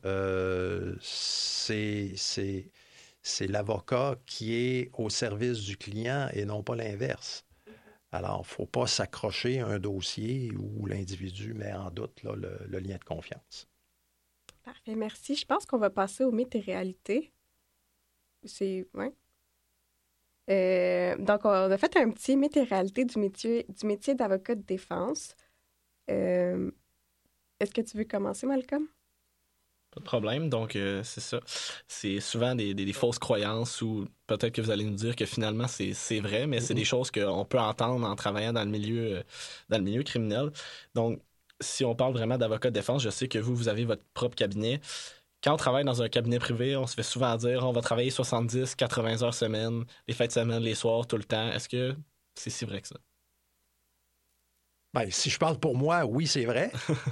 c'est l'avocat qui est au service du client et non pas l'inverse. Alors, il ne faut pas s'accrocher à un dossier où l'individu met en doute là, le lien de confiance. Parfait, merci. Je pense qu'on va passer au mythe et réalité. Donc, on a fait un petit mythe et réalité du métier d'avocat de défense. Est-ce que tu veux commencer, Malcolm? Pas de problème. Donc, c'est ça. C'est souvent des fausses croyances ou peut-être que vous allez nous dire que finalement, c'est vrai, mais c'est des choses qu'on peut entendre en travaillant dans le milieu criminel. Donc, si on parle vraiment d'avocat de défense, je sais que vous avez votre propre cabinet. Quand on travaille dans un cabinet privé, on se fait souvent dire on va travailler 70, 80 heures semaine, les fins de semaine, les soirs, tout le temps. Est-ce que c'est si vrai que ça? Bien, si je parle pour moi, oui, c'est vrai.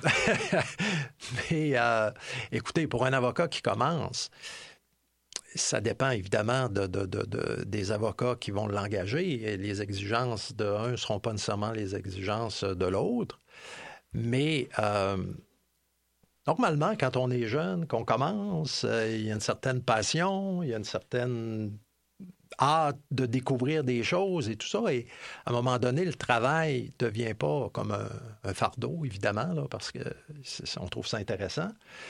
Mais écoutez, pour un avocat qui commence, ça dépend évidemment des avocats qui vont l'engager. Les exigences de un ne seront pas nécessairement les exigences de l'autre. Mais normalement, quand on est jeune, qu'on commence, il y a une certaine passion, il y a une certaine hâte de découvrir des choses et tout ça. Et à un moment donné, le travail ne devient pas comme un fardeau, évidemment, là, parce qu'on trouve ça intéressant.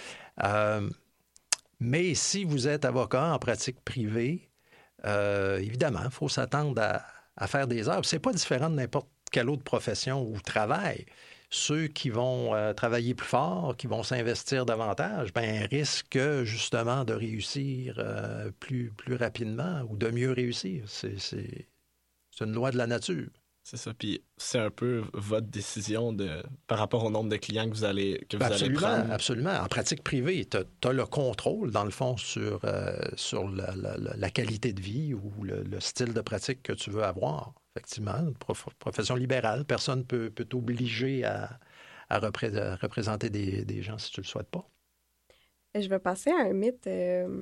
Mais si vous êtes avocat en pratique privée, évidemment, il faut s'attendre à faire des heures. Ce n'est pas différent de n'importe quelle autre profession ou travail. Ceux qui vont travailler plus fort, qui vont s'investir davantage, risquent justement de réussir plus rapidement ou de mieux réussir. C'est une loi de la nature. C'est ça. Puis c'est un peu votre décision par rapport au nombre de clients que vous allez prendre. Absolument. En pratique privée, tu as le contrôle, dans le fond, sur la qualité de vie ou le style de pratique que tu veux avoir. Effectivement, une profession libérale. Personne ne peut t'obliger à représenter des gens si tu ne le souhaites pas. Je vais passer à un mythe. Je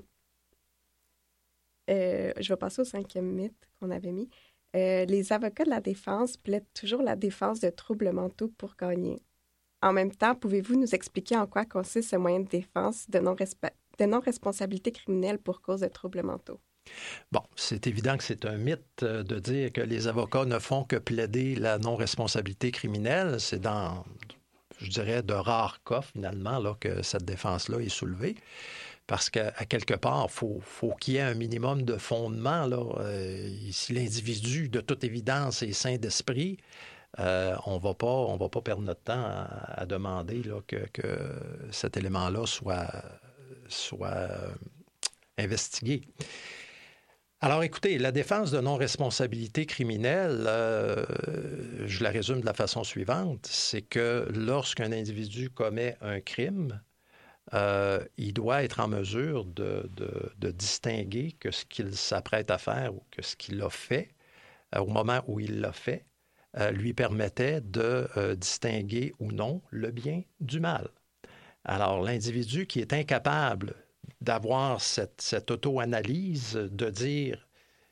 vais passer au 5e mythe qu'on avait mis. Les avocats de la défense plaident toujours la défense de troubles mentaux pour gagner. En même temps, pouvez-vous nous expliquer en quoi consiste ce moyen de défense de non-responsabilité criminelle pour cause de troubles mentaux? Bon, c'est évident que c'est un mythe de dire que les avocats ne font que plaider la non-responsabilité criminelle. C'est dans, je dirais, de rares cas, finalement, là, que cette défense-là est soulevée. Parce qu'à quelque part, il faut qu'il y ait un minimum de fondement. Là. Si l'individu, de toute évidence, est sain d'esprit, on va pas perdre notre temps à demander là, que cet élément-là soit investigué. Alors, écoutez, la défense de non-responsabilité criminelle, je la résume de la façon suivante, c'est que lorsqu'un individu commet un crime, il doit être en mesure de distinguer que ce qu'il s'apprête à faire ou que ce qu'il a fait, au moment où il l'a fait, lui permettait de distinguer ou non le bien du mal. Alors, l'individu qui est incapable d'avoir cette auto-analyse, de dire,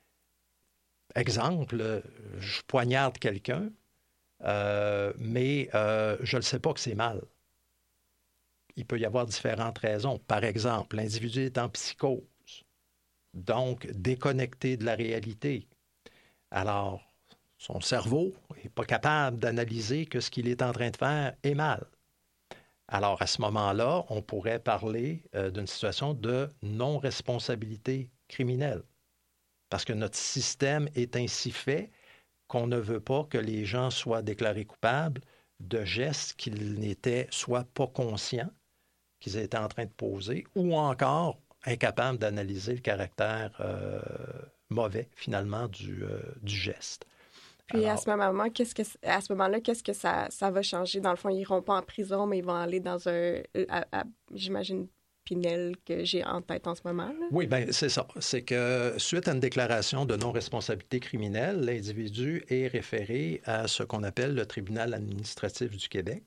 exemple, je poignarde quelqu'un, mais je ne sais pas que c'est mal. Il peut y avoir différentes raisons. Par exemple, l'individu est en psychose, donc déconnecté de la réalité. Alors, son cerveau n'est pas capable d'analyser que ce qu'il est en train de faire est mal. Alors, à ce moment-là, on pourrait parler d'une situation de non-responsabilité criminelle. Parce que notre système est ainsi fait qu'on ne veut pas que les gens soient déclarés coupables de gestes qu'ils n'étaient soit pas conscients qu'ils étaient en train de poser ou encore incapables d'analyser le caractère mauvais, finalement, du geste. Puis alors, à ce moment-là, qu'est-ce que ça va changer? Dans le fond, ils n'iront pas en prison, mais ils vont aller dans j'imagine, Pinel que j'ai en tête en ce moment. Là. Oui, bien, c'est ça. C'est que suite à une déclaration de non-responsabilité criminelle, l'individu est référé à ce qu'on appelle le tribunal administratif du Québec,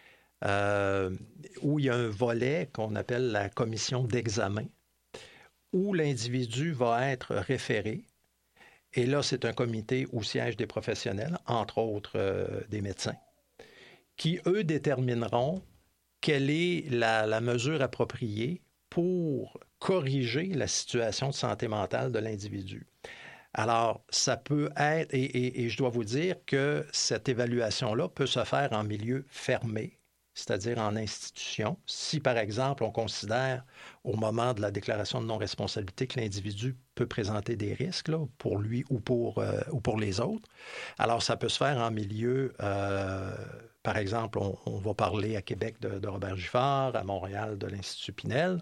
où il y a un volet qu'on appelle la commission d'examen, où l'individu va être référé. Et là, c'est un comité où siègent des professionnels, entre autres des médecins, qui, eux, détermineront quelle est la mesure appropriée pour corriger la situation de santé mentale de l'individu. Alors, ça peut être, et je dois vous dire que cette évaluation-là peut se faire en milieu fermé, c'est-à-dire en institution. Si, par exemple, on considère au moment de la déclaration de non-responsabilité que l'individu peut présenter des risques là, pour lui ou pour les autres, alors ça peut se faire en milieu, par exemple, on va parler à Québec de Robert Giffard, à Montréal de l'Institut Pinel,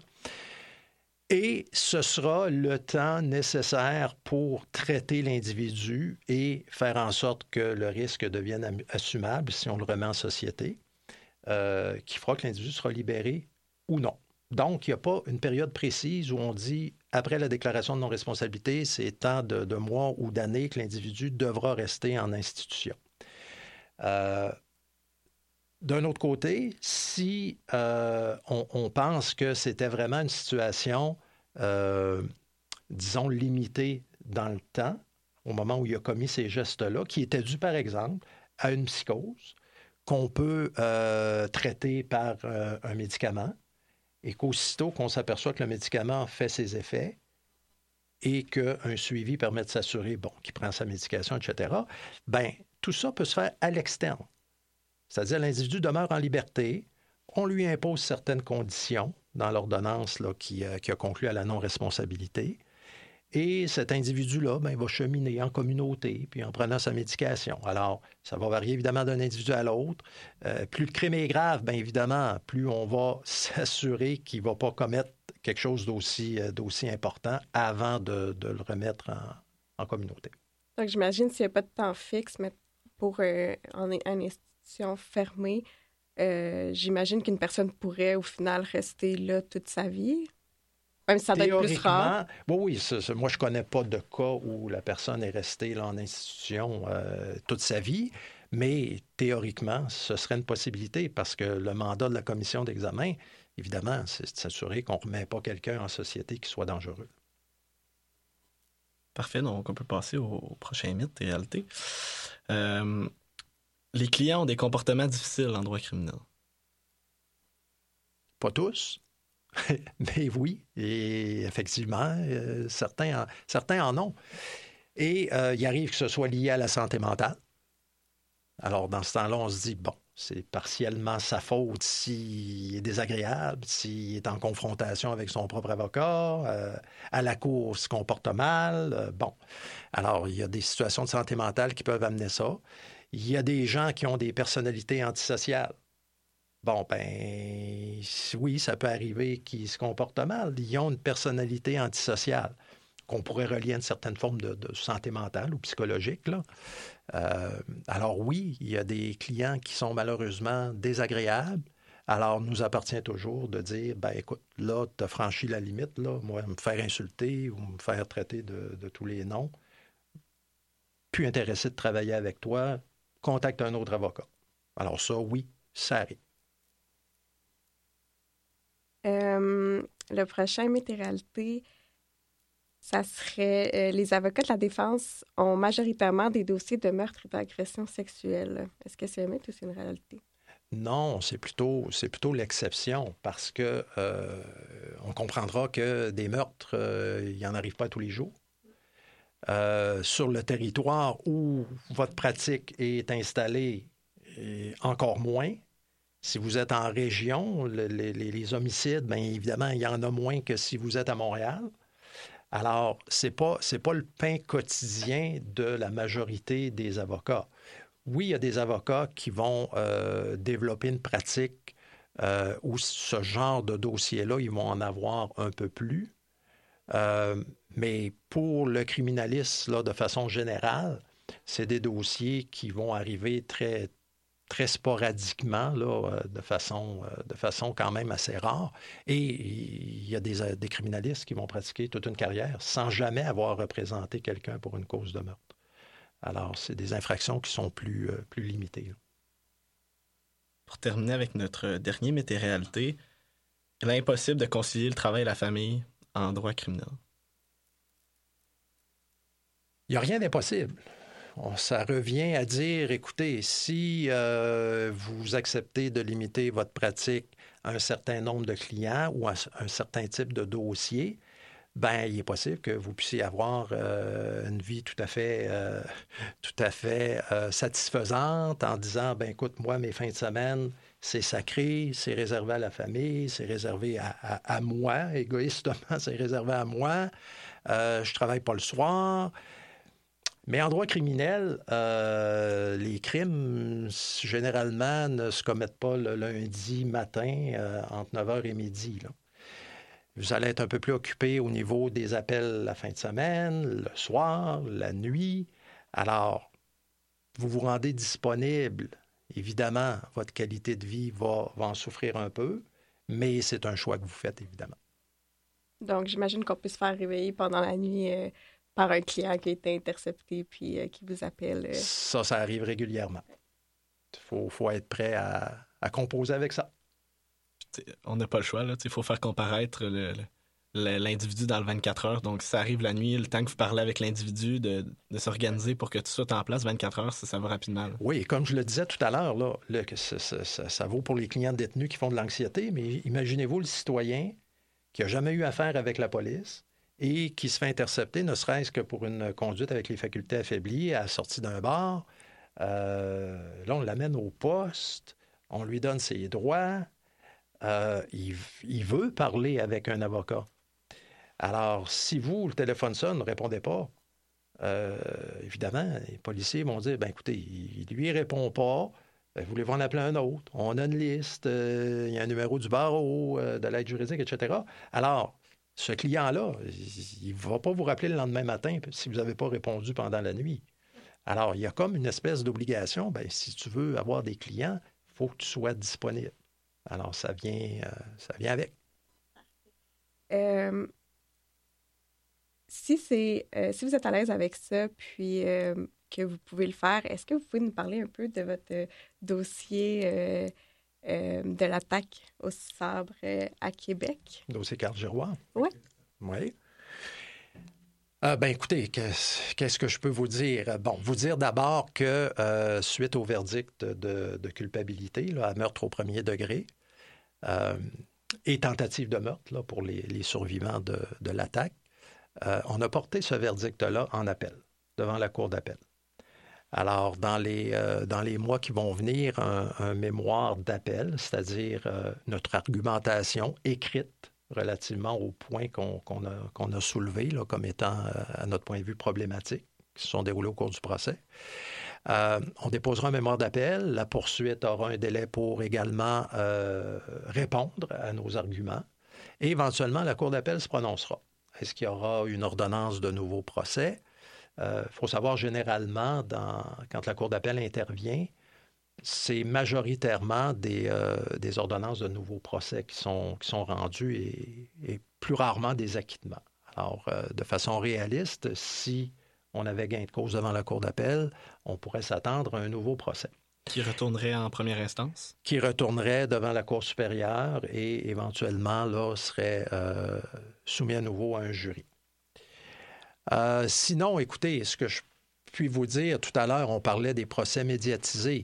et ce sera le temps nécessaire pour traiter l'individu et faire en sorte que le risque devienne assumable si on le remet en société. Qui fera que l'individu sera libéré ou non. Donc, il n'y a pas une période précise où on dit, après la déclaration de non-responsabilité, c'est tant de mois ou d'années que l'individu devra rester en institution. D'un autre côté, si on pense que c'était vraiment une situation, disons, limitée dans le temps, au moment où il a commis ces gestes-là, qui était dû, par exemple, à une psychose, qu'on peut traiter par un médicament et qu'aussitôt qu'on s'aperçoit que le médicament fait ses effets et qu'un suivi permet de s'assurer qu'il prend sa médication, etc., bien, tout ça peut se faire à l'externe. C'est-à-dire l'individu demeure en liberté, on lui impose certaines conditions dans l'ordonnance là, qui a conclu à la non-responsabilité. Et cet individu-là, il va cheminer en communauté, puis en prenant sa médication. Alors, ça va varier évidemment d'un individu à l'autre. Plus le crime est grave, bien évidemment, plus on va s'assurer qu'il ne va pas commettre quelque chose d'aussi important avant de le remettre en communauté. Donc, j'imagine s'il n'y a pas de temps fixe, mais pour une institution fermée, j'imagine qu'une personne pourrait au final rester là toute sa vie. Même si ça doit être plus rare. Oui, moi, je ne connais pas de cas où la personne est restée là, en institution toute sa vie, mais théoriquement, ce serait une possibilité parce que le mandat de la commission d'examen, évidemment, c'est de s'assurer qu'on ne remet pas quelqu'un en société qui soit dangereux. Parfait, donc on peut passer au prochain mythe et réalité. Les clients ont des comportements difficiles en droit criminel. Pas tous. Mais oui, et effectivement, certains en ont. Et il arrive que ce soit lié à la santé mentale. Alors, dans ce temps-là, on se dit, c'est partiellement sa faute s'il est désagréable, s'il est en confrontation avec son propre avocat, à la cour, il se comporte mal. Alors, il y a des situations de santé mentale qui peuvent amener ça. Il y a des gens qui ont des personnalités antisociales. Oui, ça peut arriver qu'ils se comportent mal. Ils ont une personnalité antisociale qu'on pourrait relier à une certaine forme de santé mentale ou psychologique, là. Alors oui, il y a des clients qui sont malheureusement désagréables. Alors, nous appartient toujours de dire, écoute, là, tu as franchi la limite, là, moi, me faire insulter ou me faire traiter de tous les noms. Plus intéressé de travailler avec toi, contacte un autre avocat. Alors ça, oui, ça arrive. Le prochain mythe et réalité, ça serait les avocats de la défense ont majoritairement des dossiers de meurtre et d'agression sexuelle. Est-ce que c'est un mythe ou c'est une réalité? Non, c'est plutôt l'exception parce que on comprendra que des meurtres, il n'y en arrive pas tous les jours. Sur le territoire où votre pratique est installée, encore moins. Si vous êtes en région, les homicides, bien évidemment, il y en a moins que si vous êtes à Montréal. Alors, c'est pas le pain quotidien de la majorité des avocats. Oui, il y a des avocats qui vont développer une pratique où ce genre de dossier-là, ils vont en avoir un peu plus. Mais pour le criminaliste, là, de façon générale, c'est des dossiers qui vont arriver très, très sporadiquement, là, de façon quand même assez rare. Et il y a des criminalistes qui vont pratiquer toute une carrière sans jamais avoir représenté quelqu'un pour une cause de meurtre. Alors, c'est des infractions qui sont plus limitées, là. Pour terminer avec notre dernier mété-réalité, il est impossible de concilier le travail et la famille en droit criminel. Il n'y a rien d'impossible. Ça revient à dire, écoutez, si vous acceptez de limiter votre pratique à un certain nombre de clients ou à un certain type de dossier, ben il est possible que vous puissiez avoir une vie tout à fait satisfaisante en disant, ben écoute, moi, mes fins de semaine, c'est sacré, c'est réservé à la famille, c'est réservé à moi, égoïstement, c'est réservé à moi, je travaille pas le soir. Mais en droit criminel, les crimes, généralement, ne se commettent pas le lundi matin entre 9h et midi, là. Vous allez être un peu plus occupé au niveau des appels la fin de semaine, le soir, la nuit. Alors, vous vous rendez disponible. Évidemment, votre qualité de vie va en souffrir un peu, mais c'est un choix que vous faites, évidemment. Donc, j'imagine qu'on peut se faire réveiller pendant la nuit par un client qui a été intercepté puis qui vous appelle. Ça arrive régulièrement. Il faut être prêt à composer avec ça. On n'a pas le choix, là. Il faut faire comparaître l'individu dans le 24 heures. Donc, si ça arrive la nuit, le temps que vous parlez avec l'individu, de s'organiser pour que tout soit en place 24 heures, ça va rapidement, là. Oui, comme je le disais tout à l'heure, là, ça vaut pour les clients détenus qui font de l'anxiété, mais imaginez-vous le citoyen qui n'a jamais eu affaire avec la police et qui se fait intercepter, ne serait-ce que pour une conduite avec les facultés affaiblies à la sortie d'un bar. Là, on l'amène au poste, on lui donne ses droits. Il veut parler avec un avocat. Alors, si vous, le téléphone sonne, ne répondez pas, évidemment, les policiers vont dire, ben écoutez, il lui répond pas, voulez-vous en appeler un autre? On a une liste, il y a un numéro du barreau, de l'aide juridique, etc. Alors, ce client-là, il ne va pas vous rappeler le lendemain matin si vous n'avez pas répondu pendant la nuit. Alors, il y a comme une espèce d'obligation, ben si tu veux avoir des clients, il faut que tu sois disponible. Alors, ça vient avec. Si vous êtes à l'aise avec ça, puis que vous pouvez le faire, est-ce que vous pouvez nous parler un peu de votre dossier de l'attaque au sabre à Québec? Dossier Carl Giroir? Oui. Oui. Ben écoutez, qu'est-ce que je peux vous dire? Bon, vous dire d'abord que suite au verdict de culpabilité là, à meurtre au premier degré et tentative de meurtre là, pour les survivants de l'attaque, on a porté ce verdict-là en appel, devant la Cour d'appel. Alors, dans les mois qui vont venir, un mémoire d'appel, c'est-à-dire notre argumentation écrite relativement aux points qu'on a soulevés là, comme étant, à notre point de vue, problématiques, qui se sont déroulés au cours du procès. On déposera un mémoire d'appel. La poursuite aura un délai pour également répondre à nos arguments. Et éventuellement, la Cour d'appel se prononcera. Est-ce qu'il y aura une ordonnance de nouveau procès? Il faut savoir, généralement, quand la Cour d'appel intervient, c'est majoritairement des ordonnances de nouveaux procès qui sont rendues et plus rarement des acquittements. Alors, de façon réaliste, si on avait gain de cause devant la Cour d'appel, on pourrait s'attendre à un nouveau procès. Qui retournerait en première instance? Qui retournerait devant la Cour supérieure et éventuellement, là, serait soumis à nouveau à un jury. Sinon, écoutez, ce que je puis vous dire, tout à l'heure, on parlait des procès médiatisés.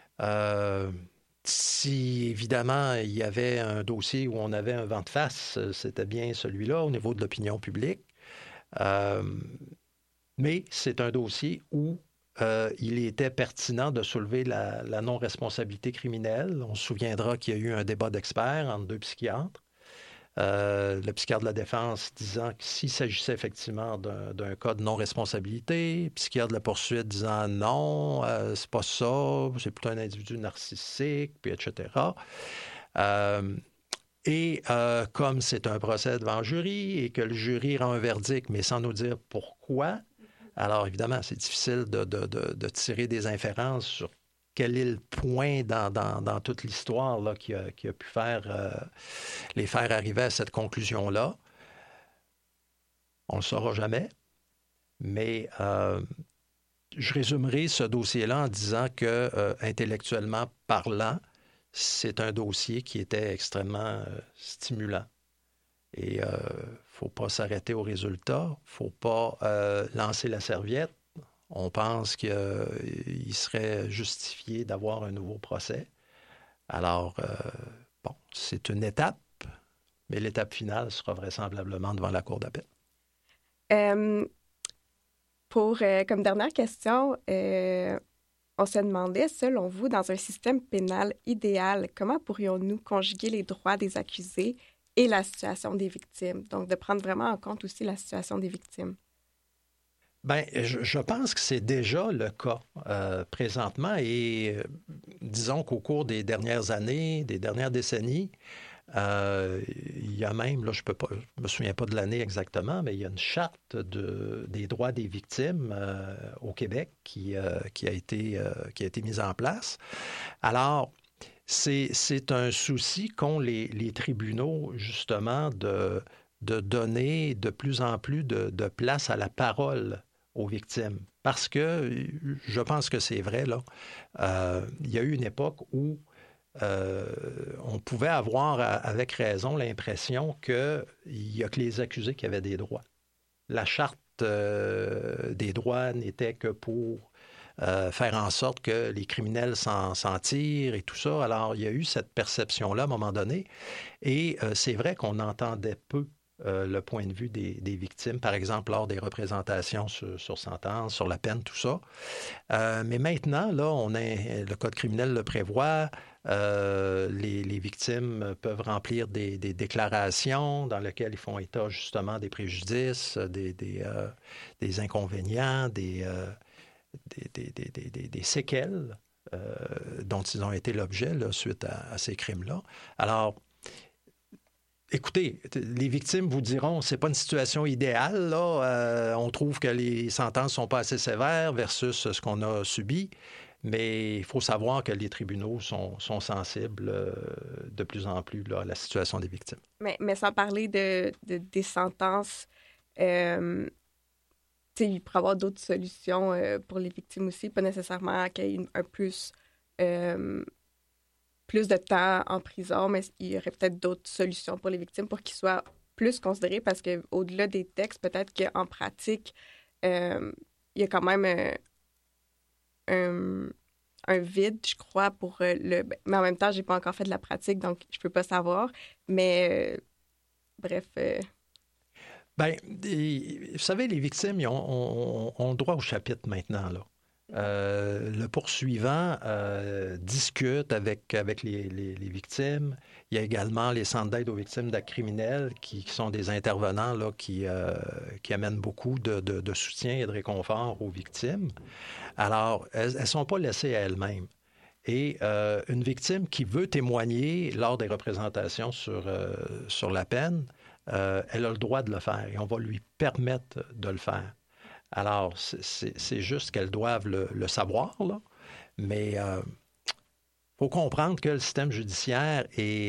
Si, évidemment, il y avait un dossier où on avait un vent de face, c'était bien celui-là au niveau de l'opinion publique. Mais c'est un dossier où il était pertinent de soulever la non-responsabilité criminelle. On se souviendra qu'il y a eu un débat d'experts entre deux psychiatres. Le psychiatre de la défense disant que s'il s'agissait effectivement d'un cas de non-responsabilité, le psychiatre de la poursuite disant non, c'est pas ça, c'est plutôt un individu narcissique, puis etc. Comme c'est un procès devant jury et que le jury rend un verdict, mais sans nous dire pourquoi, alors évidemment, c'est difficile de tirer des inférences sur quel est le point dans toute l'histoire là, qui a pu les faire arriver à cette conclusion-là? On ne le saura jamais, mais je résumerai ce dossier-là en disant que, intellectuellement parlant, c'est un dossier qui était extrêmement stimulant. Et il ne faut pas s'arrêter au résultat, il ne faut pas lancer la serviette. On pense qu'il serait justifié d'avoir un nouveau procès. Alors, bon, c'est une étape, mais l'étape finale sera vraisemblablement devant la Cour d'appel. Comme dernière question, on se demandait, selon vous, dans un système pénal idéal, comment pourrions-nous conjuguer les droits des accusés et la situation des victimes? Donc, de prendre vraiment en compte aussi la situation des victimes. Bien, je pense que c'est déjà le cas présentement et disons qu'au cours des dernières années, des dernières décennies, il y a même, là, je me souviens pas de l'année exactement, mais il y a une charte des droits des victimes au Québec qui a été mise en place. Alors, c'est un souci qu'ont les tribunaux, justement, de donner de plus en plus de place à la parole aux victimes. Parce que, je pense que c'est vrai, là, il y a eu une époque où on pouvait avoir, avec raison, l'impression qu'il n'y a que les accusés qui avaient des droits. La charte des droits n'était que pour faire en sorte que les criminels s'en tirent et tout ça. Alors, il y a eu cette perception-là à un moment donné. Et c'est vrai qu'on entendait peu le point de vue des victimes, par exemple, lors des représentations sur sentence, sur la peine, tout ça. Mais maintenant, là, le Code criminel le prévoit. Les victimes peuvent remplir des déclarations dans lesquelles ils font état justement des préjudices, des inconvénients, des séquelles dont ils ont été l'objet là, suite à ces crimes-là. Alors, écoutez, les victimes vous diront, c'est pas une situation idéale, là. On trouve que les sentences sont pas assez sévères versus ce qu'on a subi. Mais il faut savoir que les tribunaux sont sensibles de plus en plus là, à la situation des victimes. Mais sans parler des sentences, il pourrait y avoir d'autres solutions pour les victimes aussi, pas nécessairement qu'il y ait plus de temps en prison, mais il y aurait peut-être d'autres solutions pour les victimes pour qu'ils soient plus considérés, parce qu'au-delà des textes, peut-être qu'en pratique, il y a quand même un vide, je crois, pour mais en même temps, j'ai pas encore fait de la pratique, donc je peux pas savoir. Mais bref. Bien, vous savez, les victimes, ils ont droit au chapitre maintenant, là. Le poursuivant discute avec les victimes. Il y a également les centres d'aide aux victimes d'actes criminels qui sont des intervenants là, qui amènent beaucoup de soutien et de réconfort aux victimes. Alors, elles ne sont pas laissées à elles-mêmes. Et une victime qui veut témoigner lors des représentations sur la peine, elle a le droit de le faire et on va lui permettre de le faire. Alors, c'est juste qu'elles doivent le savoir, là, mais il faut comprendre que le système judiciaire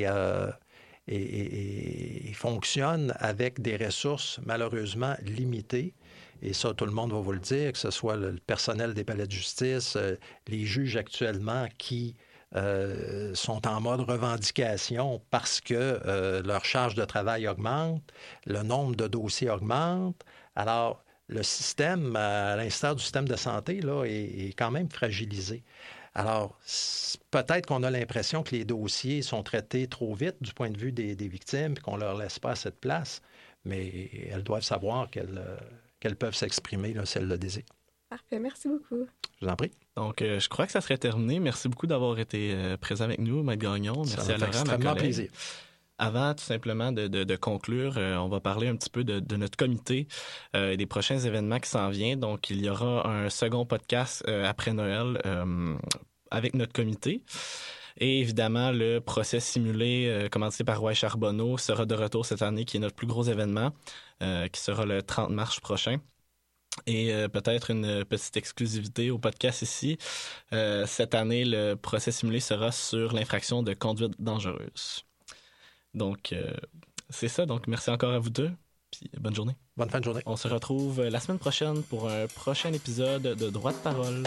fonctionne avec des ressources malheureusement limitées. Et ça, tout le monde va vous le dire, que ce soit le personnel des palais de justice, les juges actuellement qui sont en mode revendication parce que leur charge de travail augmente, le nombre de dossiers augmente. Alors, le système, à l'instar du système de santé, là, est quand même fragilisé. Alors, peut-être qu'on a l'impression que les dossiers sont traités trop vite du point de vue des victimes et qu'on ne leur laisse pas assez de place, mais elles doivent savoir qu'elles peuvent s'exprimer là, si elles le désirent. Parfait, merci beaucoup. Je vous en prie. Donc, je crois que ça serait terminé. Merci beaucoup d'avoir été présent avec nous, Maître Gagnon. Merci à Laurent, extrêmement plaisir. Avant, tout simplement, de conclure, on va parler un petit peu de notre comité et des prochains événements qui s'en viennent. Donc, il y aura un second podcast après Noël avec notre comité. Et évidemment, le procès simulé commandité par Roy Charbonneau sera de retour cette année, qui est notre plus gros événement, qui sera le 30 mars prochain. Et peut-être une petite exclusivité au podcast ici. Cette année, le procès simulé sera sur l'infraction de conduite dangereuse. Donc, c'est ça. Donc, merci encore à vous deux. Puis, bonne journée. Bonne fin de journée. On se retrouve la semaine prochaine pour un prochain épisode de Droit de parole.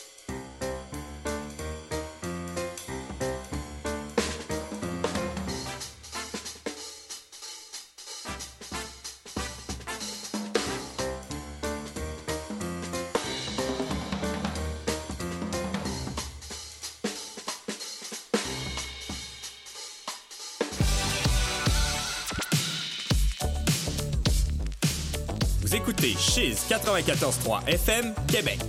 Vous écoutez Chiz 94.3 FM, Québec.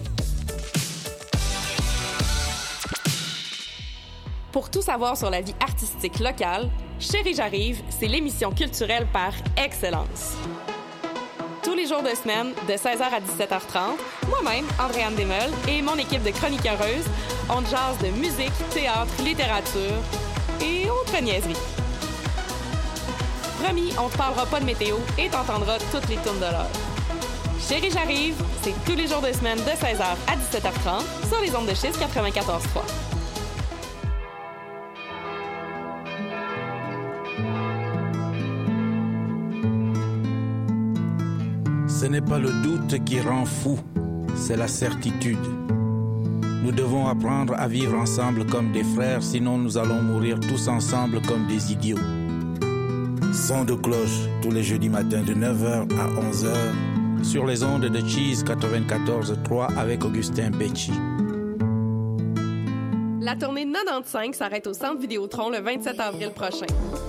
Pour tout savoir sur la vie artistique locale, Chérie j'arrive, c'est l'émission culturelle par excellence. Tous les jours de semaine, de 16h à 17h30, moi-même, Andréane Desmeules, et mon équipe de chroniqueuses, on jase de musique, théâtre, littérature et autres niaiseries. Promis, on te parlera pas de météo et t'entendras toutes les tunes de l'heure. Chérie j'arrive, c'est tous les jours de semaine de 16h à 17h30 sur les ondes de Chiz 94.3. Ce n'est pas le doute qui rend fou, c'est la certitude. Nous devons apprendre à vivre ensemble comme des frères, sinon nous allons mourir tous ensemble comme des idiots. Son de cloche tous les jeudis matins de 9h à 11h sur les ondes de Chiz 94.3 avec Augustin Becci. La tournée 95 s'arrête au Centre Vidéotron le 27 avril prochain.